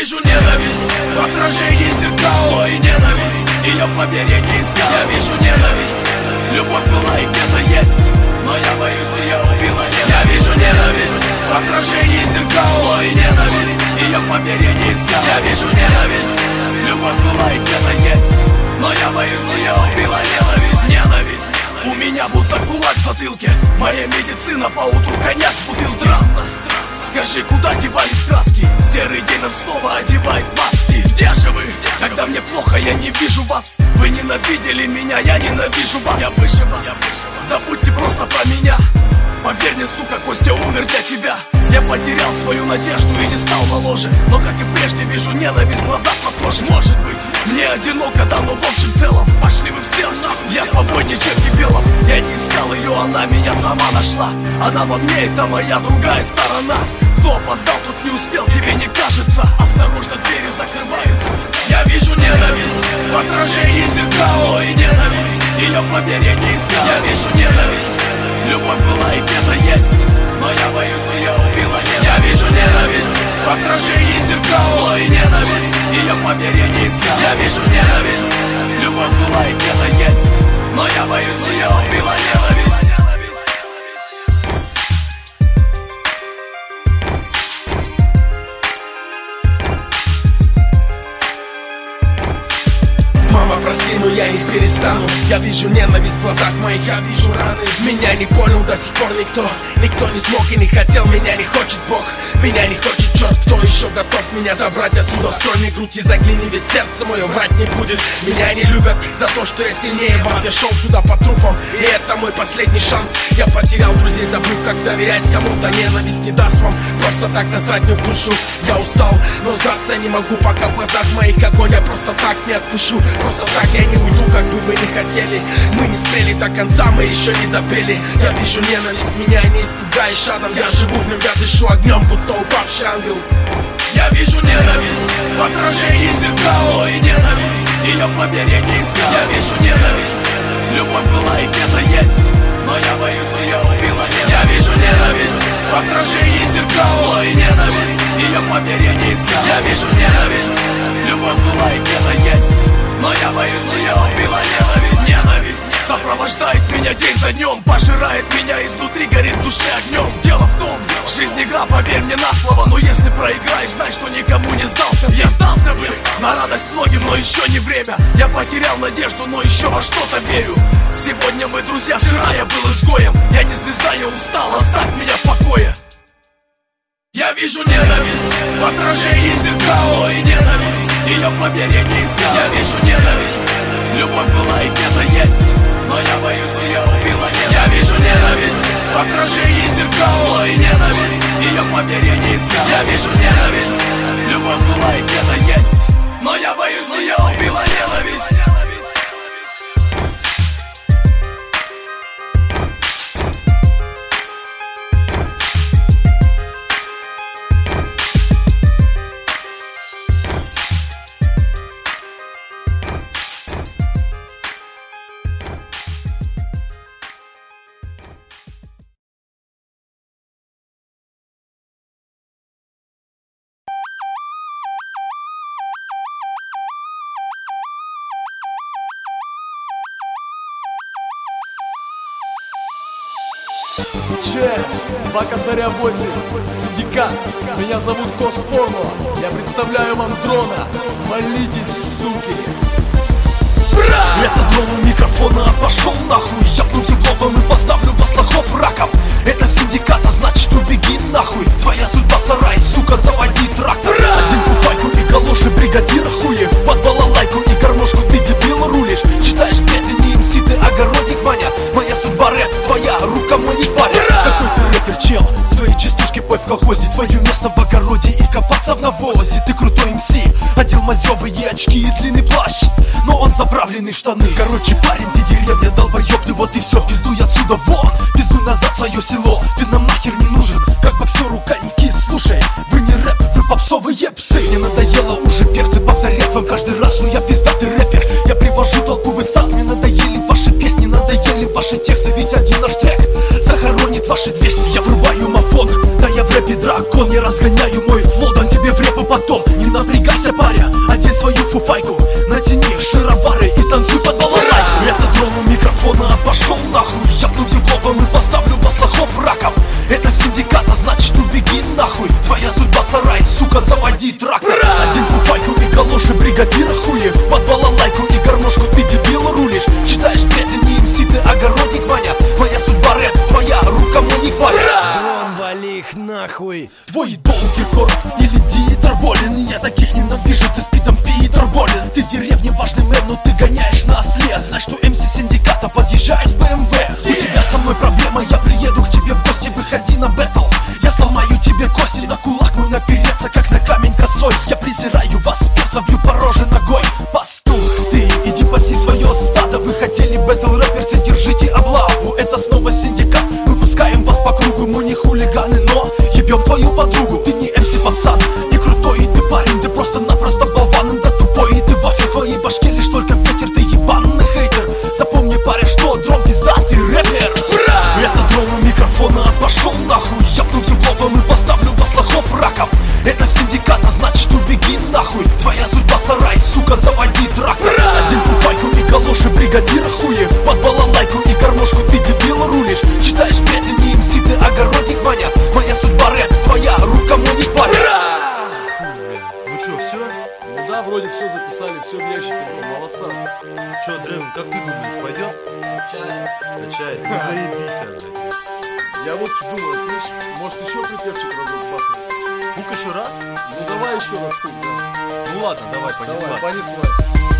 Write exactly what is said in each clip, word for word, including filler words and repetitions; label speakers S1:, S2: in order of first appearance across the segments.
S1: вижу ненависть в отражении зеркал, зло и ненависть, ее поверье не искал. Я вижу ненависть, любовь была и где-то есть, но я боюсь, ее убила ненависть. Я вижу ненависть в отражении зеркал, зло и ненависть, ее поверье не искал. Я вижу ненависть, любовь была и где-то есть, но я боюсь, ее убила ненависть. Ненависть у меня будто кулак в затылке, моя медицина поутру коньяк с бутылки. Странно, скажи, куда девались краски? Серый демон снова одевает маски. Где же вы? Когда мне плохо, я не вижу вас. Вы ненавидели меня, я ненавижу вас. Я выше вас, забудьте просто про меня. Поверь мне, сука, Костя умер для тебя. Я потерял свою надежду и не стал моложе, но как и прежде вижу ненависть в глазах похожи. Может быть, мне одиноко, да, но в общем целом пошли вы все нахуй. Я свободнее, чем Кипелов. Я не искал ее, она меня сама нашла. Она во мне, это моя другая сторона. Кто опоздал, тут не успел, тебе не кажется? Осторожно, двери закрываются. Я вижу ненависть в отражении зеркал, и ненависть, ее поверье не искал. Я вижу ненависть, любовь была и где-то есть, но я боюсь, ее убила ненависть. Я вижу ненависть в отражении зеркал, и ненависть, ее поверье не искал. Я вижу ненависть, любовь была и где-то есть, но я боюсь, ее убила ненависть.
S2: Мама, прости, но я не перестану. Я вижу ненависть в глазах моих, я вижу раны. Меня не понял до сих пор никто. Никто не смог и не хотел, меня не хочет Бог. Меня не хочет черт, кто еще готов меня забрать отсюда? Вскрой мне грудь и загляни, ведь сердце мое врать не будет. Меня не любят за то, что я сильнее вас. Я шел сюда по трупам, и это мой последний шанс. Я потерял друзей, забыв, как доверять кому-то. Ненависть не даст вам просто так насрать мне в душу. Я устал, но сдаться не могу, пока в глазах моих огонь. Я просто так не отпущу. Просто так я не уйду, как бы вы не хотели. Мы не спели до конца, мы еще не допели. Я вижу ненависть, меня не испугаешь адом. Я живу в нем, я дышу огнем, будто упавший ангел.
S1: Я вижу ненависть в отражении зеркал, и ненависть, ее поверье не искал. Я вижу ненависть, любовь была и где-то есть, но я боюсь, ее убила ненависть. Я вижу ненависть в отражении зеркал, и ненависть, ее поверье не искал. Я вижу ненависть, любовь была и где-то есть, но я боюсь, ее убила ненависть. Ненависть сопровождает меня день за днем, пожирает меня изнутри, горит в душе огнем. Дело в том, жизнь игра, поверь мне на слово, но если проиграешь, знай, что никому не сдался. Я сдался бы на радость многим, но еще не время. Я потерял надежду, но еще во что-то верю. Сегодня мы друзья, вчера я был изгоем. Я не звезда, я устал, оставь меня в покое. Я вижу ненависть в отражении зеркал, и ненависть, ее поверье не искал. Я вижу ненависть, любовь была и где-то есть, но я боюсь, ее убила ненависть. Я вижу ненависть в отражении зеркал, и ненависть, ее поверье не искал. Я вижу ненависть, любовь была и где-то есть, но я боюсь, ее убила ненависть.
S3: Че, два косаря восемь, синдикат, меня зовут Коспорно. Я представляю вам дрона, молитесь, суки.
S4: Это дрон у микрофона, пошел нахуй. Я пну ебловым и поставлю вас лохов раком. Это синдикат, а значит убеги нахуй. Твоя судьба сарай, сука, заводи трактор. Один купайку и галоши бригадира хуев. Под балалайку и гармошку ты дебил рулишь. Читаешь петли, не эмси, ты огородник, Ваня. Моя судьба рэп, твоя рука мне не парит. Какой ты рэпер, чел, свои частушки пой в колхозе. Твое место в огороде и копаться в навозе. Ты крутой эмси, одел мазёвые очки и длинный плащ, но он заправленный в штаны. Короче, парень, ты деревня, долбоёб, ты вот и все. Пиздуй отсюда вон, пиздуй назад в свое село. Ты нам нахер не нужен, как боксеру коньки. Слушай, вы не рэп, вы попсовые псы. Мне надоело уже перцы повторять вам каждый раз, что я пиздатый рэпер. Я привожу толковый стас, мне надоели ваши песни, надоели ваши тексты. Ведь один наш трек захоронит ваши двести. Я врубаю мафон, да я в рэпе дракон. Я разгоняю мой флоу, дам тебе в рэпу потом. Не напрягай шаровары и танцуй под балалайку. Это дрон у микрофона, пошел нахуй. Я пну голову и поставлю вас лохов раком. Это синдикат, а значит убеги нахуй. Твоя судьба сарай, сука, заводи трактор. Один пуфайку и галоши бригадира хуев. Под балалайку и гармошку ты дебил рулишь. Читаешь петли, не эм си, ты огородник, Ваня. Моя судьба рэп, твоя рука моник, Ваня.
S5: Дрон, вали их нахуй.
S4: Твой идол Киркоров или Диетер Болин. Я таких ненавижу, ты с Питом Питер Болин. Ты деревне важный мэр, но ты гоняешь на осле. Знай, что эм си синдиката подъезжает в бэ эм вэ. У тебя со мной проблема, я приеду к тебе в гости. Выходи на бэтл, я сломаю тебе кости. На кулак мой напереться, как на камень косой. Я презираю вас, перца, бью по роже ногой. Пастух ты, иди паси свое стадо. Вы хотели бэтл рэперцы, держите облаву. Это снова синдикат, выпускаем вас по кругу. Мы не хулиганы, но ебем твою подругу. Ты не эм си пацан, не крутой и ты парень. Ты просто-напросто болван, да тупой и ты вафель. В твоей башке лишь только ветер, ты ебаный хейтер. Запомни, парень, что дрон пиздатый рэпер. Это дрон у микрофона, пошел нахуй. Я пну голову и поставлю вас лохов раком. Это синдикат, а значит убеги нахуй. Твоя судьба сарай, сука, заводи трактор. Один пуфайку и галоши бригадира хуев. Под балалайку и гармошку ты дебил рулишь. Читаешь петли, не эм си, ты огородник, Ваня. Моя судьба рэп, твоя рука моник, Ваня.
S3: Ну чё, все? Ну да, вроде все записали, все в ящике, бро, молодца.
S5: Чё, Древен, как ты думаешь, пойдет?
S3: Качает.
S5: Качает? Ну заебись, блядь.
S3: Я вот что думаю, слышь, может еще припевчик разок бахнуть?
S5: Пук еще раз?
S3: Ну давай еще раз пук, да.
S5: Ну ладно, давай, понеслась.
S3: Давай, понеслась.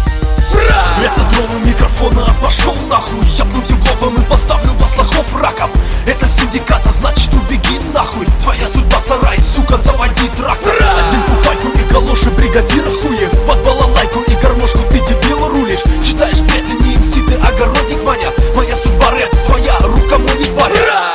S4: Это дрон у микрофона, пошел нахуй. Я пну голову и поставлю вас лохов раком. Это синдикат, а значит убеги нахуй. Твоя судьба сарай, сука, заводи трактор. Один пуфайку и галоши бригадира хуев. Под балалайку и гармошку ты дебил рулишь. Читаешь петли, не эм си, ты огородник, Ваня. Моя судьба рэп, твоя рука моник, Ваня.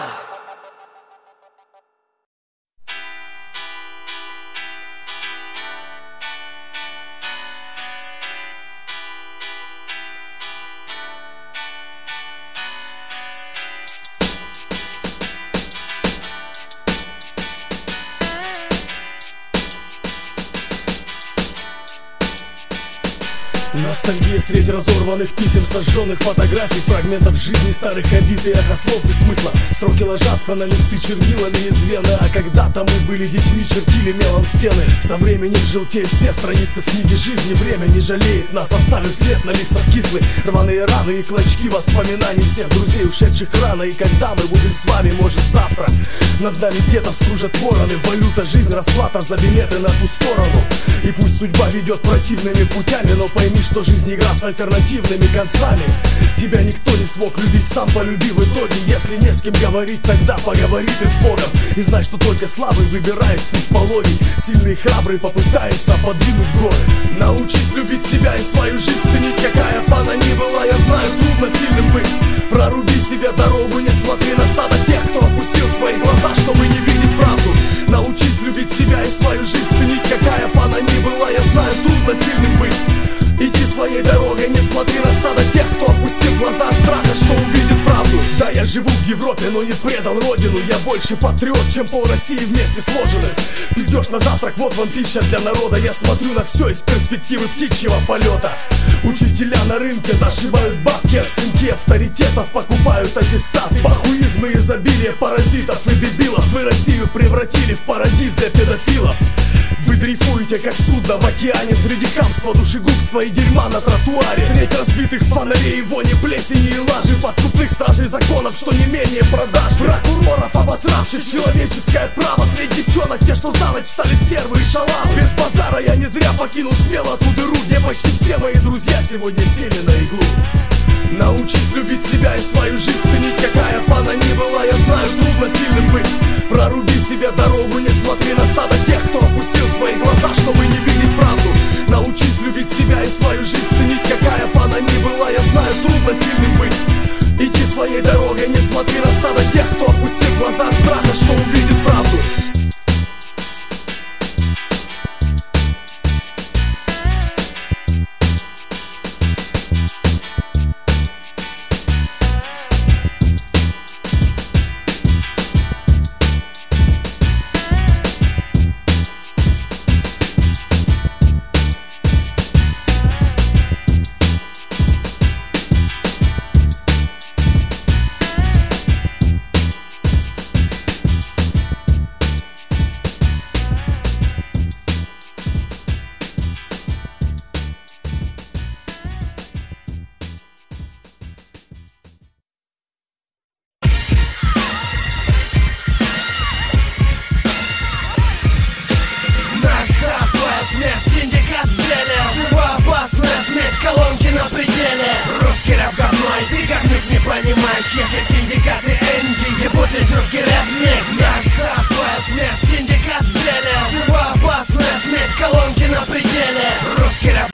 S2: Ностальгия среди разорванных писем, сожженных фотографий, фрагментов жизни, старых обид и эхо слов без смысла. Строки ложатся на листы чернилами из вены. А когда-то мы были детьми, чертили мелом стены. Со временем желтеют все страницы в книге жизни. Время не жалеет нас, оставив след на лицах кислый. Рваные раны и клочки воспоминаний всех друзей, ушедших рано. И когда мы будем с вами, может завтра, над нами где-то вскружат вороны. Валюта, жизнь, расплата за билеты на ту сторону. И пусть судьба ведет противными путями, но пойми, что жизнь игра с альтернативными концами. Тебя никто не смог любить, сам полюби в итоге. Если не с кем говорить, тогда поговори ты с Богом. И знай, что только слабый выбирает путь пологий. Сильный и храбрый попытается подвинуть горы. Научись любить себя и свою жизнь ценить, какая б она ни была. Я знаю, трудно сильным быть. Проруби себе дорогу, не смотри на стадо тех, кто опустил свои глаза, чтобы не видеть правду. Научись любить себя и свою жизнь ценить, какая б она ни была. Я знаю, трудно сильным быть. Иди своей дорогой, не смотри на стадо тех, кто опустил глаза от страха, что увидит правду. Да, я живу в Европе, но не предал родину. Я больше патриот, чем пол России вместе сложены. Пиздешь на завтрак, вот вам пища для народа. Я смотрю на все из перспективы птичьего полета. Учителя на рынке зашибают бабки, а сынки авторитетов покупают аттестаты. Похуизм и изобилие паразитов и дебилов. Вы Россию превратили в парадиз для педофилов. Вы дрейфуете, как судно в океане, среди хамства, душегубства и дерьма на тротуаре. Средь разбитых фонарей, вони, плесени и лажи, подкупных стражей законов, что не менее продаж. Прокуроров, обосравших человеческое право. Средь девчонок, те, что за ночь стали стервы и шалавы. Без базара я не зря покинул смело ту дыру, где почти все мои друзья сегодня сели на иглу. Научись любить себя и свою жизнь ценить, какая б она ни была. Я знаю, трудно сильным быть. Проруби себе дорогу, не смотри на стадо тех, кто опустил свои глаза, чтобы не видеть правду. Научись любить себя и свою жизнь ценить, какая б она ни была. Я знаю, трудно сильным быть. Иди своей дорогой, не смотри на стадо тех, кто опустил глаза от страха, что увидит правду. понимаешь, если синдикаты Энджи ебут весь русский рэп вместе. Застав, твоя смерть, синдикат в деле. Всего опасная смесь, колонки на пределе. Русский рэп.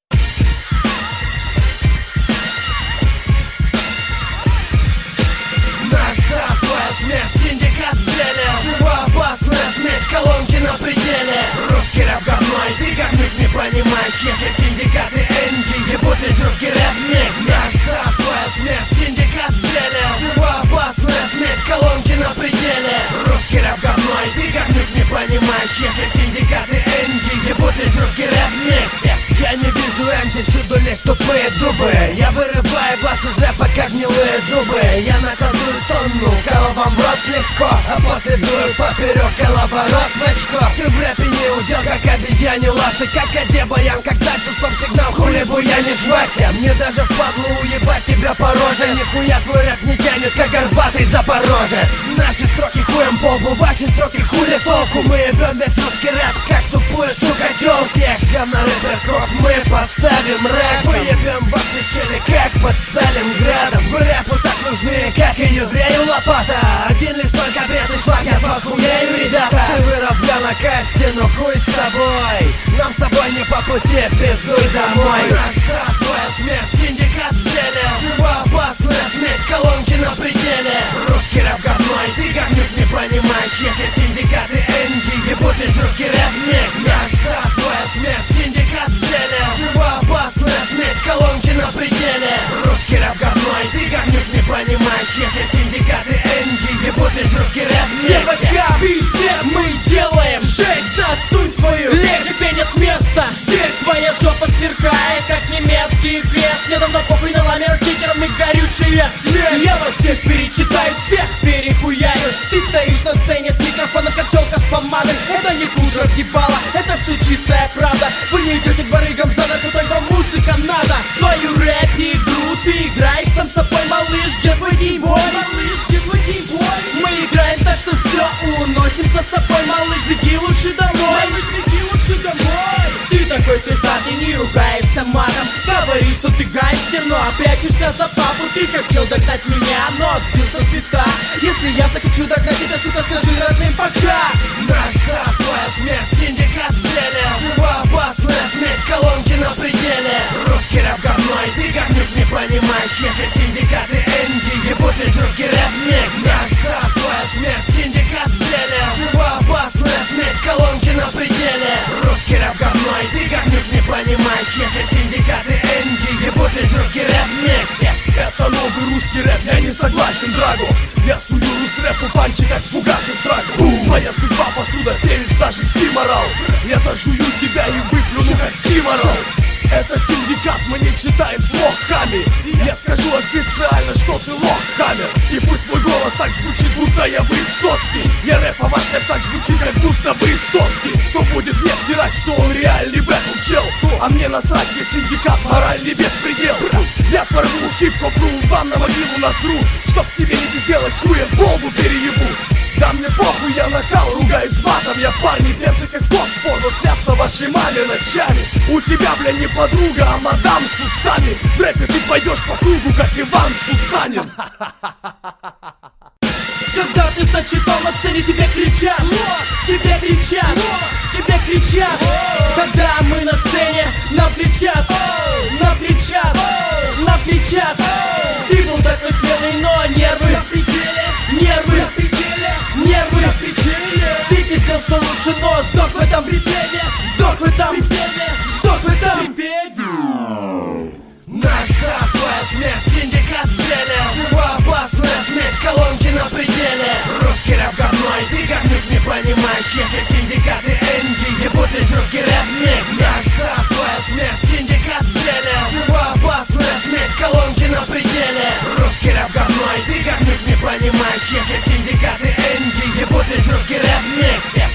S2: Настав, твоя смерть, синдикат в деле. Всего опасная смесь, колонки на пределе. Русский рэп говно, и ты говнюк не понимаешь, если синдикаты Энджи ебут весь русский рэп вместе. Настав, твоя смерть, синдикат в деле. Всего опасная смесь, колонки на пределе. Русский рэп говно, и ты говнюк не понимаешь, если синдикаты Энджи ебут весь русский рэп вместе. Я не вижу Энджи, всюду лезь тупые дубы. Я вырываю бас из рэпа, как гнилые зубы. Я наколдую тонну, кого вам в рот легко, а после дуру поперек коловорот в очко. Ты в рэпе не удел, как обезьяне ласты, как козе баян, как зайцу стоп-сигнал, хули буянишь, Вася. Мне даже впадло уебать тебя по роже. Нихуя твой рэп не тянет, как горбатый запорожец. Наши строки хуем по лбу, ваши строки хули толку. Мы ебем весь русский рэп, как тупую, сука, тёл. Всех говно-рэперков мы поставим рэп. Мы ебем ваши щели, как под Сталинградом. Вы рэпу так нужны, как и еврею лопата. Один лишь только бред и шлак, я с вас хуею, ребята. Ты вырос, бля, на касте, ну хуй с тобой. Нам с тобой не по пути, пиздуй домой. Настав, твоя смерть, синдикат в деле. Всего опасная смесь, колонки на пределе. Русский рэп говно, и ты говнюк не понимаешь, если синдикаты Энджи ебут весь русский рэп вместе. Настав, твоя смерть, синдикат в деле. Всего опасная смесь, колонки на пределе. Русский рэп говно, и ты говнюк не понимаешь, если синдикаты Энджи ебут весь русский рэп вместе.
S6: Девочка, пиздец, мы делаем шесть. Засунь свою лечь, тебе нет места. Здесь твоя жопа сверкает, как немецкий крест. Мне давно похуй на ламер, кикером и горючая смерть. Я вас всех перечитаю, всех перехуяю. Ты стоишь на сцене с микрофоном, как тёлка с помадой. Это не пудра въебала, это все чистая правда. Вы не идете к барыгам за крутой, вам музыка надо. Свою рэп-игру ты играешь сам с собой, малыш, где твой геймбой? Малыш, где твой геймбой? Мы играем так, что все уносим за собой, малыш, беги лучше домой. Малыш, беги лучше домой. Ты такой пиздатый, не ругаешься матом. Говоришь, что ты гангстер, но прячешься за папу. Ты хотел догнать меня, но сбился с бита. Если я захочу догнать тебя, сука, скажи родным пока.
S2: Настав, твоя смерть, синдикат в деле. Всего опасная смесь, колонки на пределе. Русский рэп говно, и ты говнюк не понимаешь, если синдикаты Энджи ебут весь русский рэп вместе. Настав, твоя смерть, синдикат в деле. Всего опасная смесь, колонки на пределе. Русский рэп говно, и ты говнюк не понимаешь, если синдикаты Энджи ебут весь русский рэп вместе.
S3: Это новый русский рэп, я не согласен, Драго. Я сую рус-рэпу панчи, как фугасы в сраку. Моя судьба посуда, перец даже стиморал. Я зажую тебя и выплюну, как стиморал. Это синдикат, мы не читаем слог хами. Я скажу официально, что ты лох, хаммер. И пусть мой голос так звучит, будто я Высоцкий. Я рэп, а ваш рэп так звучит, как будто Высоцкий. Кто будет мне втирать, что он реальный бэтл чел? А мне насрать, ведь синдикат моральный беспредел. Я порву хип-хоп, ру, вам на могилу насру. Чтоб тебе не сделать, хуем полбу переебу. Да мне похуй, я нахал, ругаюсь матом. Я парни перцы как постпорно, снятся вашей маме ночами. У тебя, бля, не подруга, а мадам с усами. В рэпе ты пойдешь по кругу, как Иван Сусанин.
S6: Когда ты зачитал на сцене, тебе кричат, тебе кричат, тебе кричат. Когда мы на сцене, нам кричат, нам кричат, нам кричат. Ты был такой смелый, но нервы на пределе, нервы на пределе, нервы на пределе. Ты пиздел, что лучше, но сдох в этом припеве, сдох в этом припеве, сдох в этом припеве.
S2: Настав, твоя смерть, синдикат в деле. Всего опасная смесь, колонки на пределе. Русский рэп говно, и ты говнюк не понимаешь, если синдикаты Энджи ебут весь русский рэп вместе. Настав, твоя смерть, синдикат в деле. Всего опасная смесь, колонки на пределе. Русский рэп говно, и ты говнюк не понимаешь, если синдикаты Энджи ебут весь русский рэп вместе.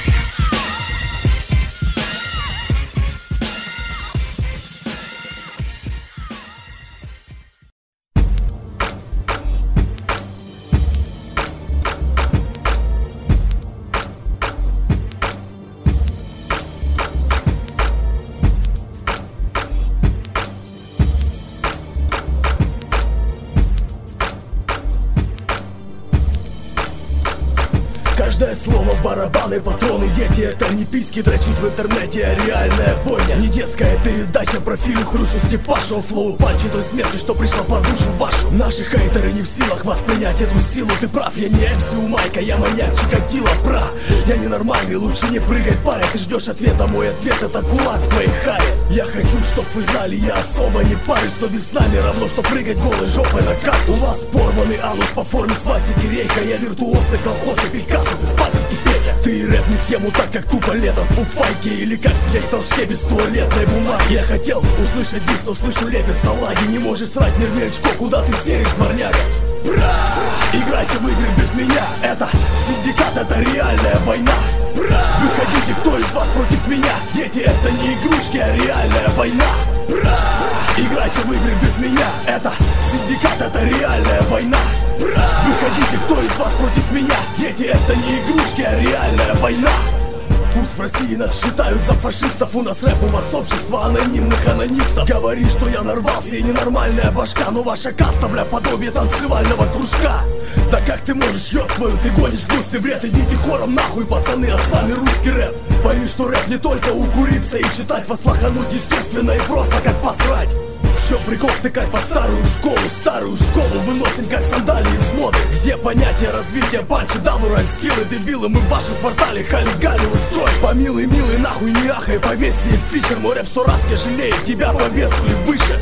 S3: Каждое слово барабаны, патроны, дети. Это не письки дрочить в интернете, а реальная бойня. Не детская передача про Филю, Хрюшу, Степашу. Флоу панчи той смерти, что пришла по душу вашу. Наши хейтеры не в силах воспринять эту силу. Ты прав, я не эм си у Майка, я маньяк Чикатило, пра. Я ненормальный, лучше не прыгай, паря. Ты ждешь ответа, мой ответ это кулак в твоей харе. Я хочу, чтоб вы знали, я особо не парюсь. Но без нами равно, что прыгать голой жопой на карту. У вас порванный анус по форме свастики рейка. Я виртуозный колхоз и Пикассо, ты спасики Петя. Ты рэп не в тему, так как тупо летом фуфайки. Или как сидеть в толчке без туалетной бумаги. Я хотел услышать диск, но слышу лепет салаги. Не можешь срать нервячко, куда ты серишь, дворняга? Бра! Играйте в игры без меня. Это синдикат, это реальная война. Бра! Выходите, кто из вас против меня? Дети, это не игрушки, а реальная война. Бра! Играйте в игры без меня. Это синдикат, это реальная война. Бра! Выходите, кто из вас против меня? Дети, это не игрушки, а реальная война. Пусть в России нас считают за фашистов. У нас рэп, у вас общество анонимных анонистов. Говори, что я нарвался и ненормальная башка. Но ваша каста, бля, подобие танцевального кружка. Да как ты можешь, ёб твою, ты гонишь гнусный бред. Идите хором нахуй, пацаны, а с вами русский рэп. Пойми, что рэп не только укуриться и читать вас лохануть естественно и просто как посрать. В чем прикол стыкать под старую школу? Старую школу выносим как сандали из моды. Где понятие развития панчи, даблрайм, скиллы, дебилы. Мы в вашем квартале хали-гали устроим. Помилуй, милый, нахуй не ахай, повесь себе фичер. Мой рэп сто раз тяжелее тебя по весу и выше.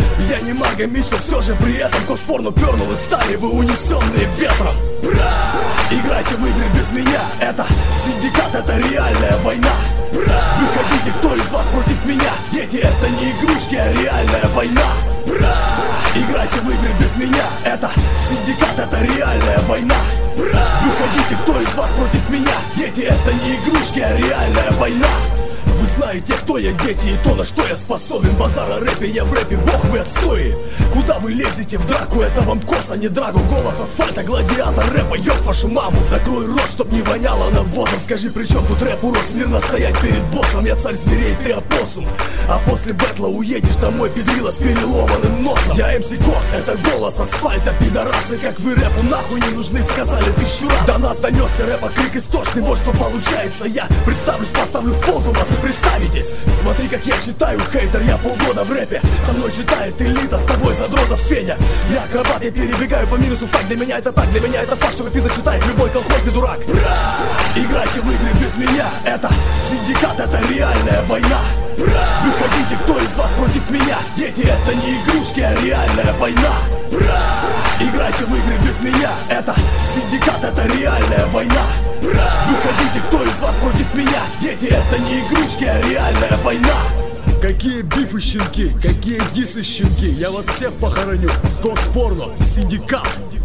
S3: Я не Марго Митчелл, все же при этом Коспорно пернул из стали, вы унесенные ветром. Бра! Играйте в игры без меня. Это синдикат, это реальная война. Бра! Выходите, кто из вас против меня? Дети, это не игрушки, а реальная война. Бра! Играйте в игры без меня. Это синдикат, это реальная война. Бра! Выходите, кто из вас против меня? Дети, это не игрушки, а реальная война. Вы знаете, кто я, дети, и то, на что я способен. Базар о рэпе, я в рэпе, бог вы отстои. Куда вы лезете в драку, это вам коса, не драгу. Голос асфальта, гладиатор рэпа, ёб вашу маму. Закрой рот, чтоб не воняло навозом. Скажи, при чем тут рэп, урод, смирно стоять перед боссом. Я царь зверей, ты опоссум. А после бэтла уедешь домой, педрила с переломанным носом. Я эм си Кос, это голос асфальта, пидорасы. Как вы рэпу нахуй не нужны, сказали тысячу раз. До нас донесся рэпа крик истошный, вот что получается. Я представлюсь, поставлю в позу вас и представитесь. Смотри, как я читаю, хейтер, я полгода в рэпе. Со мной читает элита, с тобой задротов Федя. Я акробат, я перебегаю по минусу в так. Для меня это так, для меня это факт, что ты зачитает любой колхозный дурак. Бра! Играйте в игры без меня. Это синдикат, это реальная война. Бра! Выходите, кто из вас против меня? Дети, это не игрушки, а реальная война. Бра! Играйте в игры без меня. Это синдикат, это реальная война. Бра! Выходите, кто из вас против меня? Дети, это не игрушки, а реальная война. Какие бифы, щенки, какие дисы, щенки. Я вас всех похороню. Коспорно, синдикат.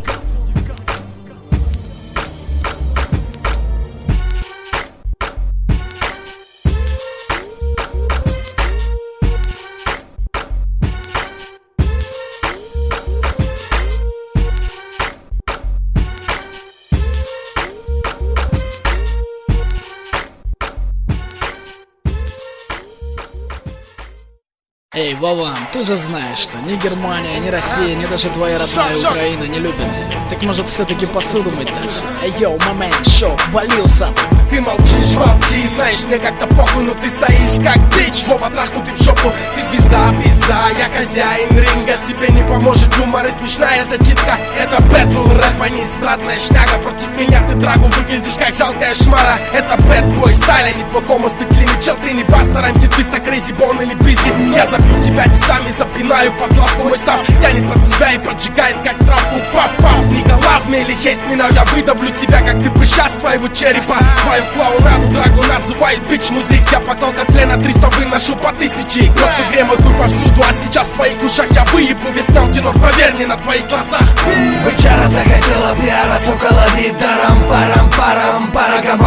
S7: Эй, Вован, ты же знаешь, что ни Германия, ни Россия, ни даже твоя родная Украина не любят тебя. Так может все-таки посуду мыть дальше? Эй, йоу, момент, шоу, валился.
S2: Ты молчишь, молчи, знаешь, мне как-то похуй, но ты стоишь как бич. Вова, трахнутый в жопу, ты звезда, пизда, я хозяин ринга. Тебе не поможет юмор и смешная зачитка. Это бэтл, рэп, а не эстрадная шняга. Против меня ты драгу выглядишь как жалкая шмара. Это бэтбой стайл, а не твой хомо спетлиный чел. Ты не бастер, эм си Твиста, Крейзи Бон или Бизи. Я забью тебя тесами, запинаю под лавку. Мой став тянет под себя и поджигает как травку. Пaf-пaf, nigga love me или hate me, но я выдавлю тебя, как ты прыща с твоего черепа. Твою клоунаду драгу называют бич-музык. Я погнал как Лена, триста выношу по тысяче. Год в игре мой хуй повсюду, а сейчас в твоих ушах я выебу весь наутинор, поверь мне, на твоих глазах.
S8: Бычара захотела пиара, сука, лови даром, парам, парам, парагам попить.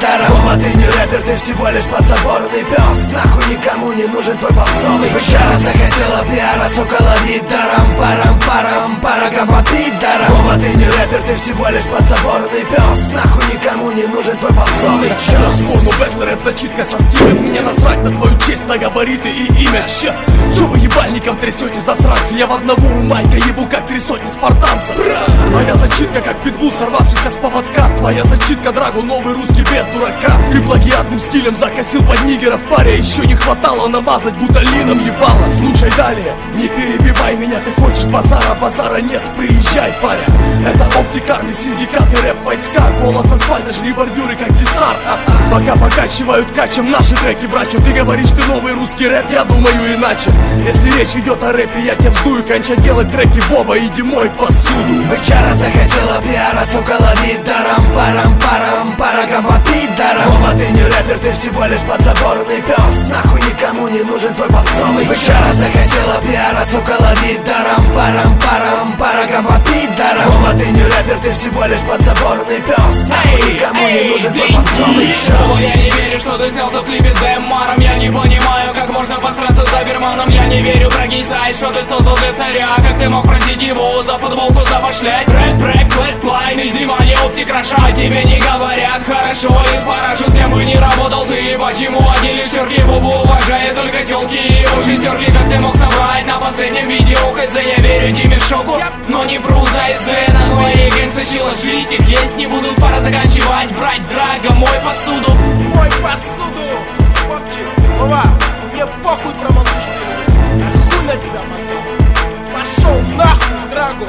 S2: даром. Вова, ты не рэпер, ты всего лишь подзаборный пес. Нахуй никому не нужен твой попсовый. Бычара захотела пиара, сука, ловить даром. Парам-парам, парагам попить даром. Вова, ты не рэпер, ты всего лишь подзаборный пес. Нахуй никому не нужен твой попсовый час.
S3: Форму бэтл, рэп, зачитка со стилем. Мне насрать на твою честь, на габариты и имя. Че, че вы ебальником трясете, засранцы? Я в одного у майка ебу, как три сотни спартанцев. Моя зачитка, как питбул, сорвавшийся с поводка. Твоя зачитка, Драгу, новый русский бед дурака. Ты плагиатным стилем закосил под нигеров паря. Еще не хватало намазать гуталином ебало. Слушай далее, не перебивай меня. Ты хочешь базара, базара нет, приезжай, паря. Это оптикарный синдикат и рэп-войска. Голос асфальта, жри бордюры, как десарт. Пока покачивают качем наши треки, братья. Ты говоришь, ты новый русский рэп, я думаю иначе. Если речь идет о рэпе, я тебя вздую. Кончай делать треки, Вова, иди мой посуду.
S2: Бычара захотела пиара, сука, ловить даром. Парам-парам, парагам попить даром. Вова, ты не рэпер, ты всего лишь подзаборный пес. Нахуй никому не нужен твой попсовый. Бычара захотела пиара, сука, ловить даром. Парам-парам, парагам попить даром. Вова, ты не рэпер, ты всего лишь подзаборный пес. Нахуй никому не нужен твой попсовый час.
S8: Я не верю, что ты снялся в клипе с Дэмаром. Я не понимаю, как можно посраться за Берманом. Я не верю, прогнисай, что ты создал для царя. Как ты мог просить его за футболку запошлять? Брэк, брэк, флэтлайн, иди, мани, оптик, раша. Тебе не говорят хорошо и хорошо. С кем бы не работал ты, почему одни лишь терки? Вову уважает только телки и его шестерки. Как ты мог собрать на последнем видео? Хз, я верю тебе в шоку, но не пру за СД. На твоей гэнгста чила жить, их есть не будут. Пора заканчивать врать, Драга, мой посуду.
S2: Мой посуду, Вовчик, Вова, мне похуй промолчишь ты. А хуй на тебя, мордал. Пошел нахуй, Драгу.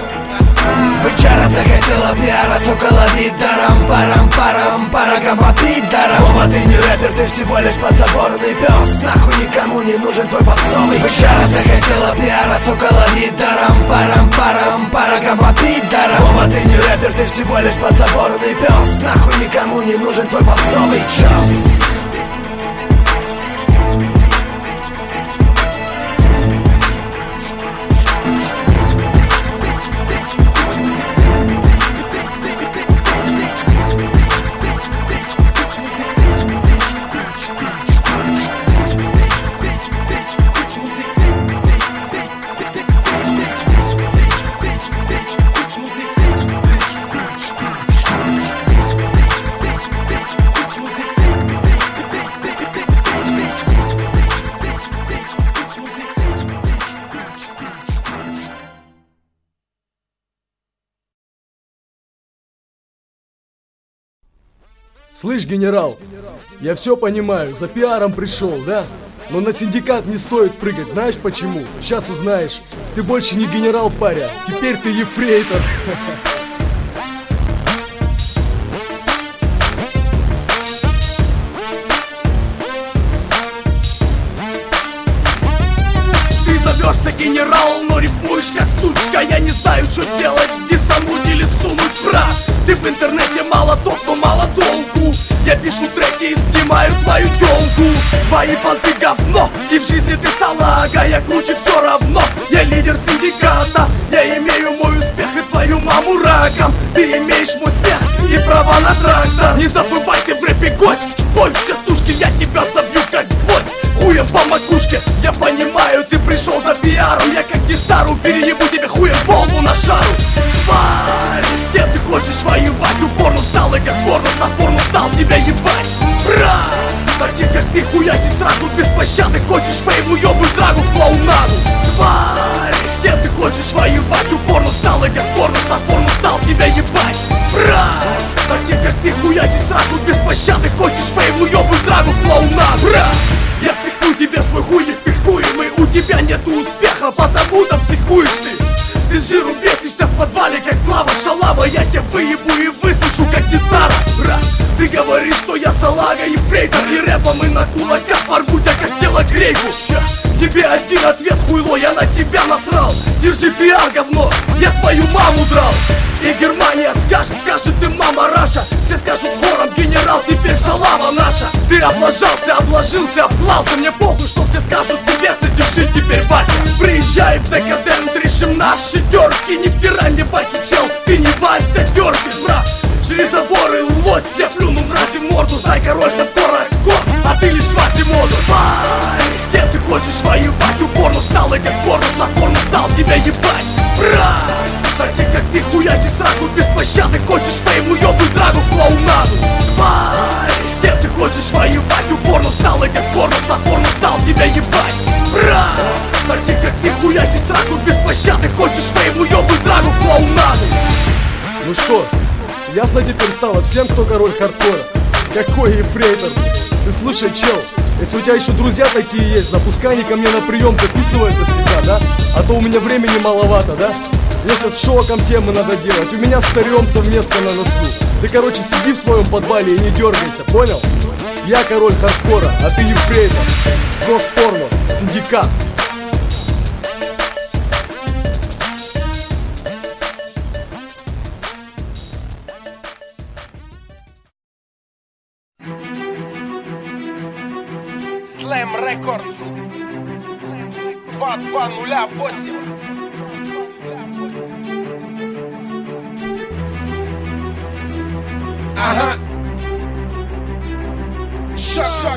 S2: Бычара захотела пиара, сука, ловить даром. Парам-парам, парагам попить даром. Вова, ты не рэпер, ты всего лишь подзаборный пес. Нахуй никому не нужен твой попсовый. Бычара захотела пиара, сука, ловить даром. Парам-парам, парагам попить даром. Вова, ты не рэпер, ты всего лишь подзаборный пес. Нахуй никому не нужен твой попсовый час.
S3: Слышь, генерал, я все понимаю, за пиаром пришел, да? Но на синдикат не стоит прыгать, знаешь почему? Сейчас узнаешь. Ты больше не генерал, паря, теперь ты ефрейтор.
S2: Ты зовешься генерал, но рифмуешь как сучка. Я не знаю, что делать, десануть или сунуть, брат. Ты в интернете мало топ, но мало толку. Я пишу треки и снимаю твою тёлку. Твои понты говно, и в жизни ты салага. Я круче все равно, я лидер синдиката. Я имею мой успех и твою маму раком. Ты имеешь мой смех и права на трактор. Не забывай, ты в рэпе гость. Бой в частушке, я тебя забью как гвоздь. Хуем по макушке, я понимаю, ты пришел за пиаром. Я как гитару переебу тебе хуем полбу на шару. Тварь, с кем ты хочешь воевать? Упорно встал и как порно на порно стал тебя ебать. Брат, таких как ты хуячить сразу без пощады. Хочешь фейм, уёбуй Драгу в клоунаду. Тварь, с кем ты хочешь воевать? Упорно встал и как порно на порно стал тебя ебать. Брат, таких как ты хуячить сразу без пощады. Хочешь фейм, уёбуй Драгу в клоунаду. Брат, я впихну тебе свой хуй невпихуемый. У тебя нету успеха, потому-то психуешь ты. Ты жиру бесишься в подвале, как Клава Шалава. Я тебя выебу и высушу, как Десара. Брат, ты говоришь, что я салага и фрейтер. И рэпом и на кулаках порву тебя, как тело грейку. Тебе один ответ, хуйло, я на тебя насрал. Держи пиар, говно, я твою маму драл. И Германия скажет, скажет ты мама Раша. Все скажут хором, генерал, теперь шалава наша. Ты облажался, обложился, обклался. Мне похуй, что все скажут тебе, содержи теперь Вася. Приезжай в Декадент, решим наши терки. Не втирай мне баки, чел, ты не Вася Терки, брат.
S3: разрушили заборы. Лось, я плюну мрази в морду. Дай король хардкора гос, а ты лишь квазимоду. Бай, с кем ты хочешь воевать? Упорно стал и как порно, на порно стал тебя ебать. Брат, таких как ты хуячить сраку без пощады. Хочешь фейму, ёбу драгу в клоунаду. Бай, с кем ты хочешь воевать? Упорно стал и как порно, на порно стал тебя ебать. Брат, таких как ты хуячить сраку без пощады. Хочешь фейму, ёбу драгу в клоунаду.
S9: Ну что, ясно теперь стало всем, кто король хардкора. Какой ефрейтор. Ты слушай, чел, если у тебя еще друзья такие есть, напускай они ко мне на прием записываются всегда, да? А то у меня времени маловато, да? Мне сейчас шоком темы надо делать, у меня с царем совместно на носу. Ты, короче, сиди в своем подвале и не дергайся, понял? Я король хардкора, а ты ефрейтор. Госпорно, синдикат.
S2: Slam Records два два ноль восемь. Ага. Шок, шок.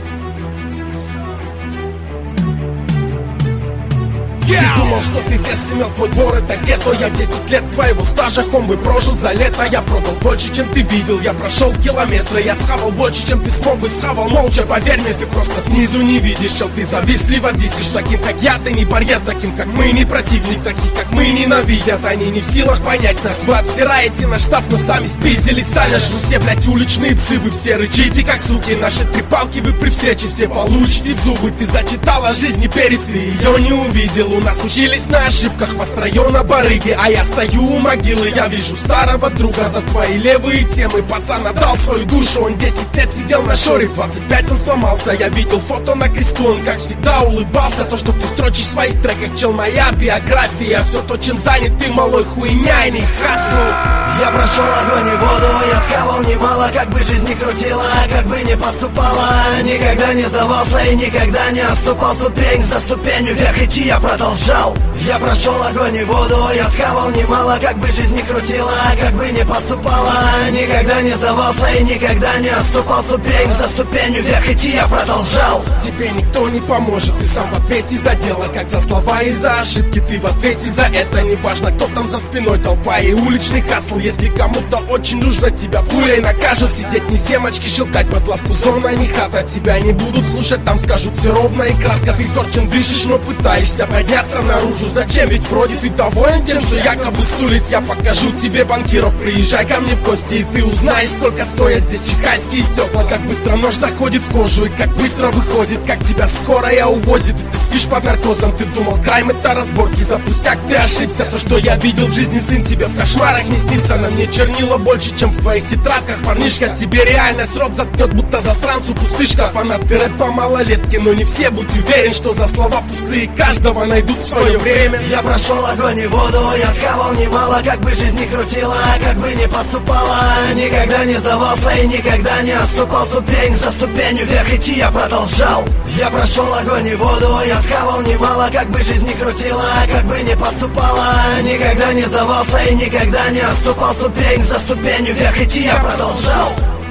S2: Ты думал, что ты вес имел, твой двор это гетто. Я десять лет твоего стажа хомбы прожил за лето. Я продал больше, чем ты видел, я прошел километры. Я схавал больше, чем ты смог бы, схавал молча. Поверь мне, ты просто снизу не видишь. Чел, ты завистливо дисишь. Таким, как я, ты не барьер. Таким, как мы, не противник. Таких, как мы, ненавидят. Они не в силах понять нас. Вы обсираете наш штаб, но сами спиздили сталь. Вы все, блять, уличные псы. Вы все рычите, как суки. Наши три палки вы при встрече все получите зубы. Ты зачитал о жизни перец, ты ее не увидел. У нас учились на ошибках, вас района барыги. А я стою у могилы, я вижу старого друга. За твои левые темы пацан отдал свою душу. Он десять лет сидел на шоре, в двадцать пять он сломался. Я видел фото на кресту, он как всегда улыбался. То, что ты строчишь в своих треках, чел, моя биография. Все то, чем занят ты, малой, хуйня и не хаснул.
S10: Я прошел огонь и воду, я схавал немало. Как бы жизнь ни крутила, как бы не поступала. Никогда не сдавался и никогда не отступал. Ступень за ступенью вверх идти я продолжал. Я прошел огонь и воду, я схавал немало. Как бы жизнь ни крутила, как бы не поступала. Никогда не сдавался и никогда не отступал. Ступень за ступенью вверх идти я продолжал.
S2: Тебе никто не поможет, ты сам в ответе за дело. Как за слова и за ошибки, ты в ответе за это. Неважно, кто там за спиной, толпа и уличный хасл. Если кому-то очень нужно, тебя пулей накажут. Сидеть не семочки, щелкать под лавку, зона не хата. Тебя не будут слушать, там скажут все ровно и кратко. Ты торчен дышишь, но пытаешься подняться наружу. Зачем? Ведь вроде ты доволен тем, что якобы с улиц я покажу тебе банкиров. Приезжай ко мне в гости и ты узнаешь, сколько стоят здесь чихайские стекла. Как быстро нож заходит в кожу и как быстро выходит. Как тебя скорая увозит и ты спишь под наркозом. Ты думал, крайм это разборки, за пустяк ты ошибся. То, что я видел в жизни, сын, тебе в кошмарах не снится. На мне чернила больше, чем в твоих тетрадках. Парнишка, тебе реально срок заткнет, будто засранцу пустышка. Фанат, ты рэп по малолетке, но не все, будь уверен, что за слова пустые каждого найдут в свое время.
S10: Я прошел огонь и воду, я схавал немало. Как бы жизнь ни крутила, как бы не поступала. Никогда не сдавался и никогда не отступал. Ступень за ступенью вверх идти я продолжал. Я прошел огонь и воду, я схавал немало. Как бы жизнь ни крутила, как бы не поступала. Никогда не сдавался и никогда не отступал. Ступень за ступенью вверх идти я продолжал.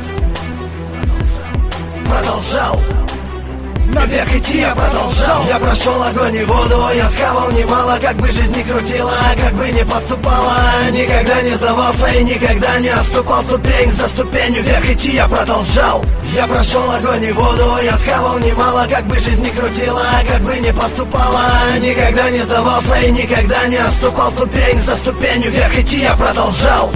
S10: Продолжал. Вверх идти я продолжал. Я прошел огонь и воду, я схавал немало. Как бы жизнь ни крутила, как бы не поступала. Никогда не сдавался и никогда не отступал. Ступень за ступенью вверх идти я продолжал. Я прошел огонь и воду, я схавал немало. Как бы жизнь ни крутила, как бы не поступала. Никогда не сдавался и никогда не отступал. Ступень за ступенью вверх идти я продолжал.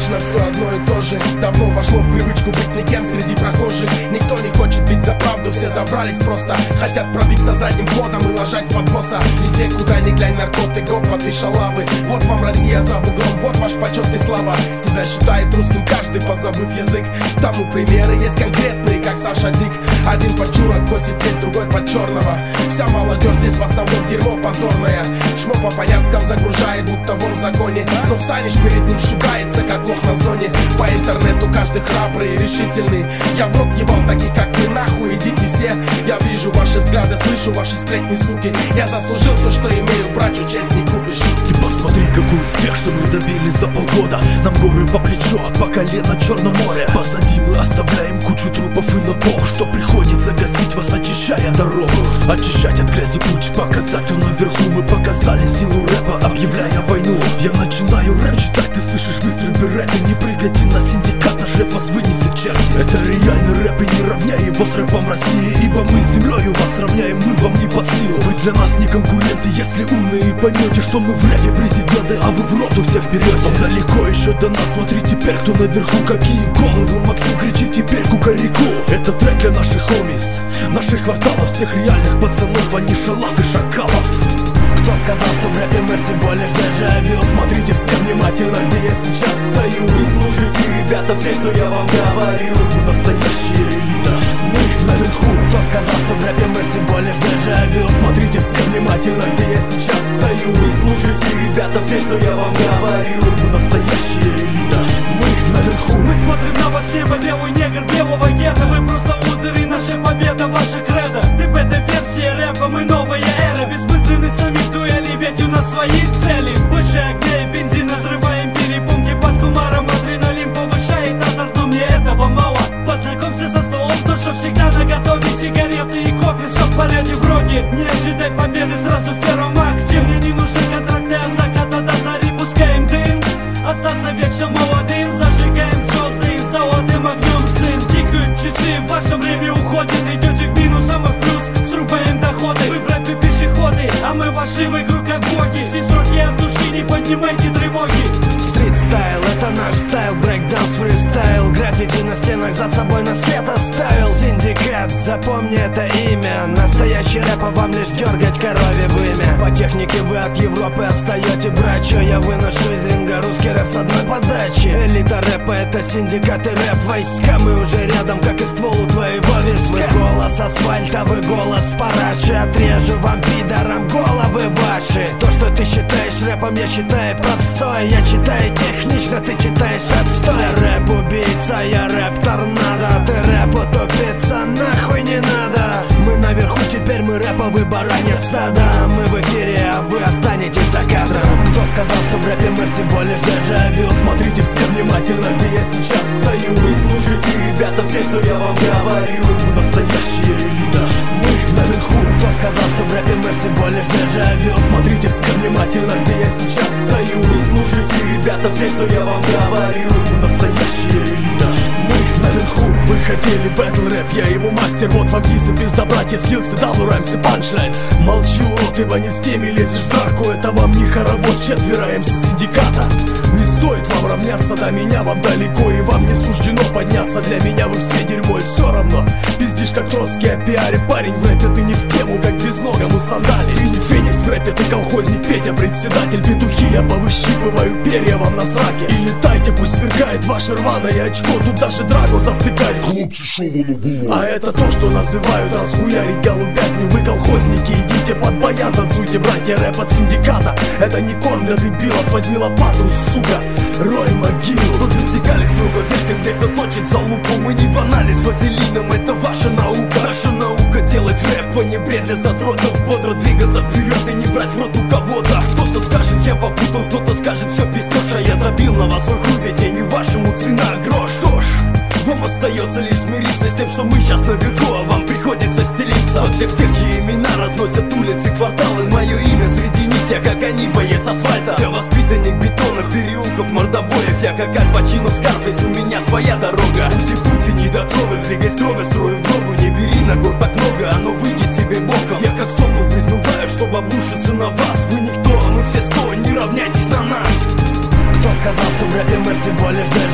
S2: вечно все одно и то же. Давно вошло в привычку быть никем среди прохожих. Никто не хочет бить за правду, все забрались просто. Хотят пробиться задним ходом и ложась под босса. Везде, куда ни глянь, наркоты, гопоты, шалавы. Вот вам Россия за бугром, вот ваш почет и слава. Себя считает русским каждый, позабыв язык. Тому примеры есть конкретные, как Саша Дик. Один под чурок косит здесь, другой под черного. Вся молодежь здесь в основном дерьмо позорное. Чмо по порядкам загружает, будто вор в законе. Но встанешь перед ним, шугается, как лох на зоне. По интернету каждый храбрый и решительный. Я в рот ебал таких, как вы, нахуй идите все. Я вижу ваши взгляды, слышу ваши сплетни, суки. Я заслужил все, что имею, братью честь не купишь.
S4: Ты посмотри, какой успех, что мы добились за полгода. Нам горы по плечо, по колено Черное море. Позади мы оставляем кучу трупов и напох, что приходится гасить вас, очищая дорогу. Очищать от грязи путь, показать, кто наверху. Мы показали силу рэпа, объявляя войну. Я начинаю рэп читать, ты слышишь выстрел береты. Не прыгайте на синдикат, наш рэп вас вынесет черти. Это реальный рэп, и не равняй его с рэпом в России. Ибо мы с землею вас равняем, мы вам не под силу. Вы для нас не конкуренты, если умные поймете, что мы в рэпе президенты, а вы в рот у всех берете. Вам далеко еще до нас, смотри теперь, кто наверху. Какие головы, Максим кричит теперь кукареку. Это трек для наших хомис, наших кварталов, всех реальных пацанов, а не шалав и шакалов.
S10: Кто сказал, что в рэпе мы всего лишь дежавю? Смотрите все внимательно, где я сейчас стою. И слушайте, ребята, все, что я вам говорю.
S4: Мы настоящие элита, мы наверху.
S10: Кто сказал, что в рэпе мы всего лишь дежавю?
S4: Смотрите все внимательно, где я сейчас стою.
S10: И слушайте, ребята, все, что я вам говорю.
S4: Мы настоящие элита, мы наверху.
S3: Мы смотрим на вас небо, белый негр белого гетто. Вы просто лузеры, наша победа, ваша кредо. Ты бета-версия рэпа, мы новая эра. Бессмысленный с нами дуэли, ведь у нас свои цели. Больше огня и бензина, взрываем перепонки под кумаром. Адреналин повышает азарт, но мне этого мало. Познакомься со столом, то что всегда наготове. Сигареты и кофе, все в порядке вроде. Не ожидай победы сразу в первом акте. Мне не нужны контракты от заката до зари. Пускаем дым, остаться вечно молодым. Зажигаем звезды и золотым огнем сын. Тикают часы, ваше время уходит. Идете в минус, а мы в плюс, срубаем доходы. Вы в рэпе пешеходы, а мы вошли в игру как боги. Все строки от души, не поднимайте тревоги.
S10: Стрит стайл, это наш стайл, брейкданс, фристайл. Граффити на стенах за собой на след оставил. Синдикат, запомни это имя. Настоящий рэп, а вам лишь дергать корове вымя. По технике вы от Европы отстаете, брачо. Я выношу из ринга русский рэп с одной подачи. Элита рэпа, это синдикат и рэп войска. Мы уже рядом, как и ствол у твоего виска. Вы голос асфальта, вы голос параши. Отрежу вам, пидорам, головы ваши. То, что ты считаешь рэпом, я считаю попсой. Я читаю технично, ты читаешь отстой. Я рэп-убийца, я рэп-торнадо. Ты рэп-утопица, нахуй не надо. Мы наверху, теперь мы рэповый баранье стадо. Мы в эфире, а вы останетесь за кадром. Кто сказал, что в рэпе мы всего лишь дежавю?
S4: Смотрите все внимательно, где я сейчас стою.
S10: И слушайте, ребята, все, что я вам говорю.
S4: Мы настоящие элита, мы наверху.
S10: Кто сказал, что в рэпе мы всего лишь дежавю?
S4: Смотрите все внимательно, где я сейчас стою.
S10: И слушайте, ребята, все, что я вам говорю.
S4: Мы настоящие элита, мы наверху. Вы хотели бэтл рэп, я его мастер. Вот вам дисы, пизда, братья, скиллсы, даблу, раймс и панчлайнс. Молчу, рот, ибо не с теми лезешь в драку. Это вам не хоровод, четверо эм си синдиката. Не стоит вам равняться до меня, вам далеко. И вам не суждено подняться, для меня вы все дерьмо. И все равно пиздишь, как Троцкий о пиаре. Парень в рэпе, ты не в тему, как безногому сандали. Ты не феникс в рэпе, ты колхозник Петя, председатель петухи. Я повыщипываю перья вам на сраке. И летайте, пусть сверкает ваше рваное очко. Тут даже Драго завтыкает.
S11: Хлопцы, шо вы на голову?
S4: А это то, что называют расхуярить голубятню. Вы колхозники, идите под баян, танцуйте, братья, рэп от синдиката. Это не корм для дебилов, возьми лопату, сука, рой могилу.
S10: Тут вертикали строго вертим, где кто точит за лупу. Мы не в анализ вазелином, это ваша наука. Наша наука делать рэп, а не бред для задротов. Бодро двигаться вперед и не брать в рот у кого-то. Кто-то скажет, я попутал, кто-то скажет, все пиздешь. А я забил на вас свой хуй, ведь мне не вашему цена грош. Что ж, вам остается лишь смириться с тем, что мы сейчас наверху, а вам приходится стелиться от всех тех, чьи имена разносят улицы, кварталы. Мое имя среди них, я как они, боец асфальта. Я воспитанник бетонных переулков, мордобоев. Я как Аль Пачино в Скарфейс, у меня своя дорога. Пути-пути не дотрогать, двигай строго, строю в ногу. Не бери на гор так много, оно выйдет тебе боком. Я как сокол взмываю, чтобы обрушиться на вас. Вы никто, а мы все сто, не равняйтесь на нас. Кто сказал, что в рэпе мы всего лишь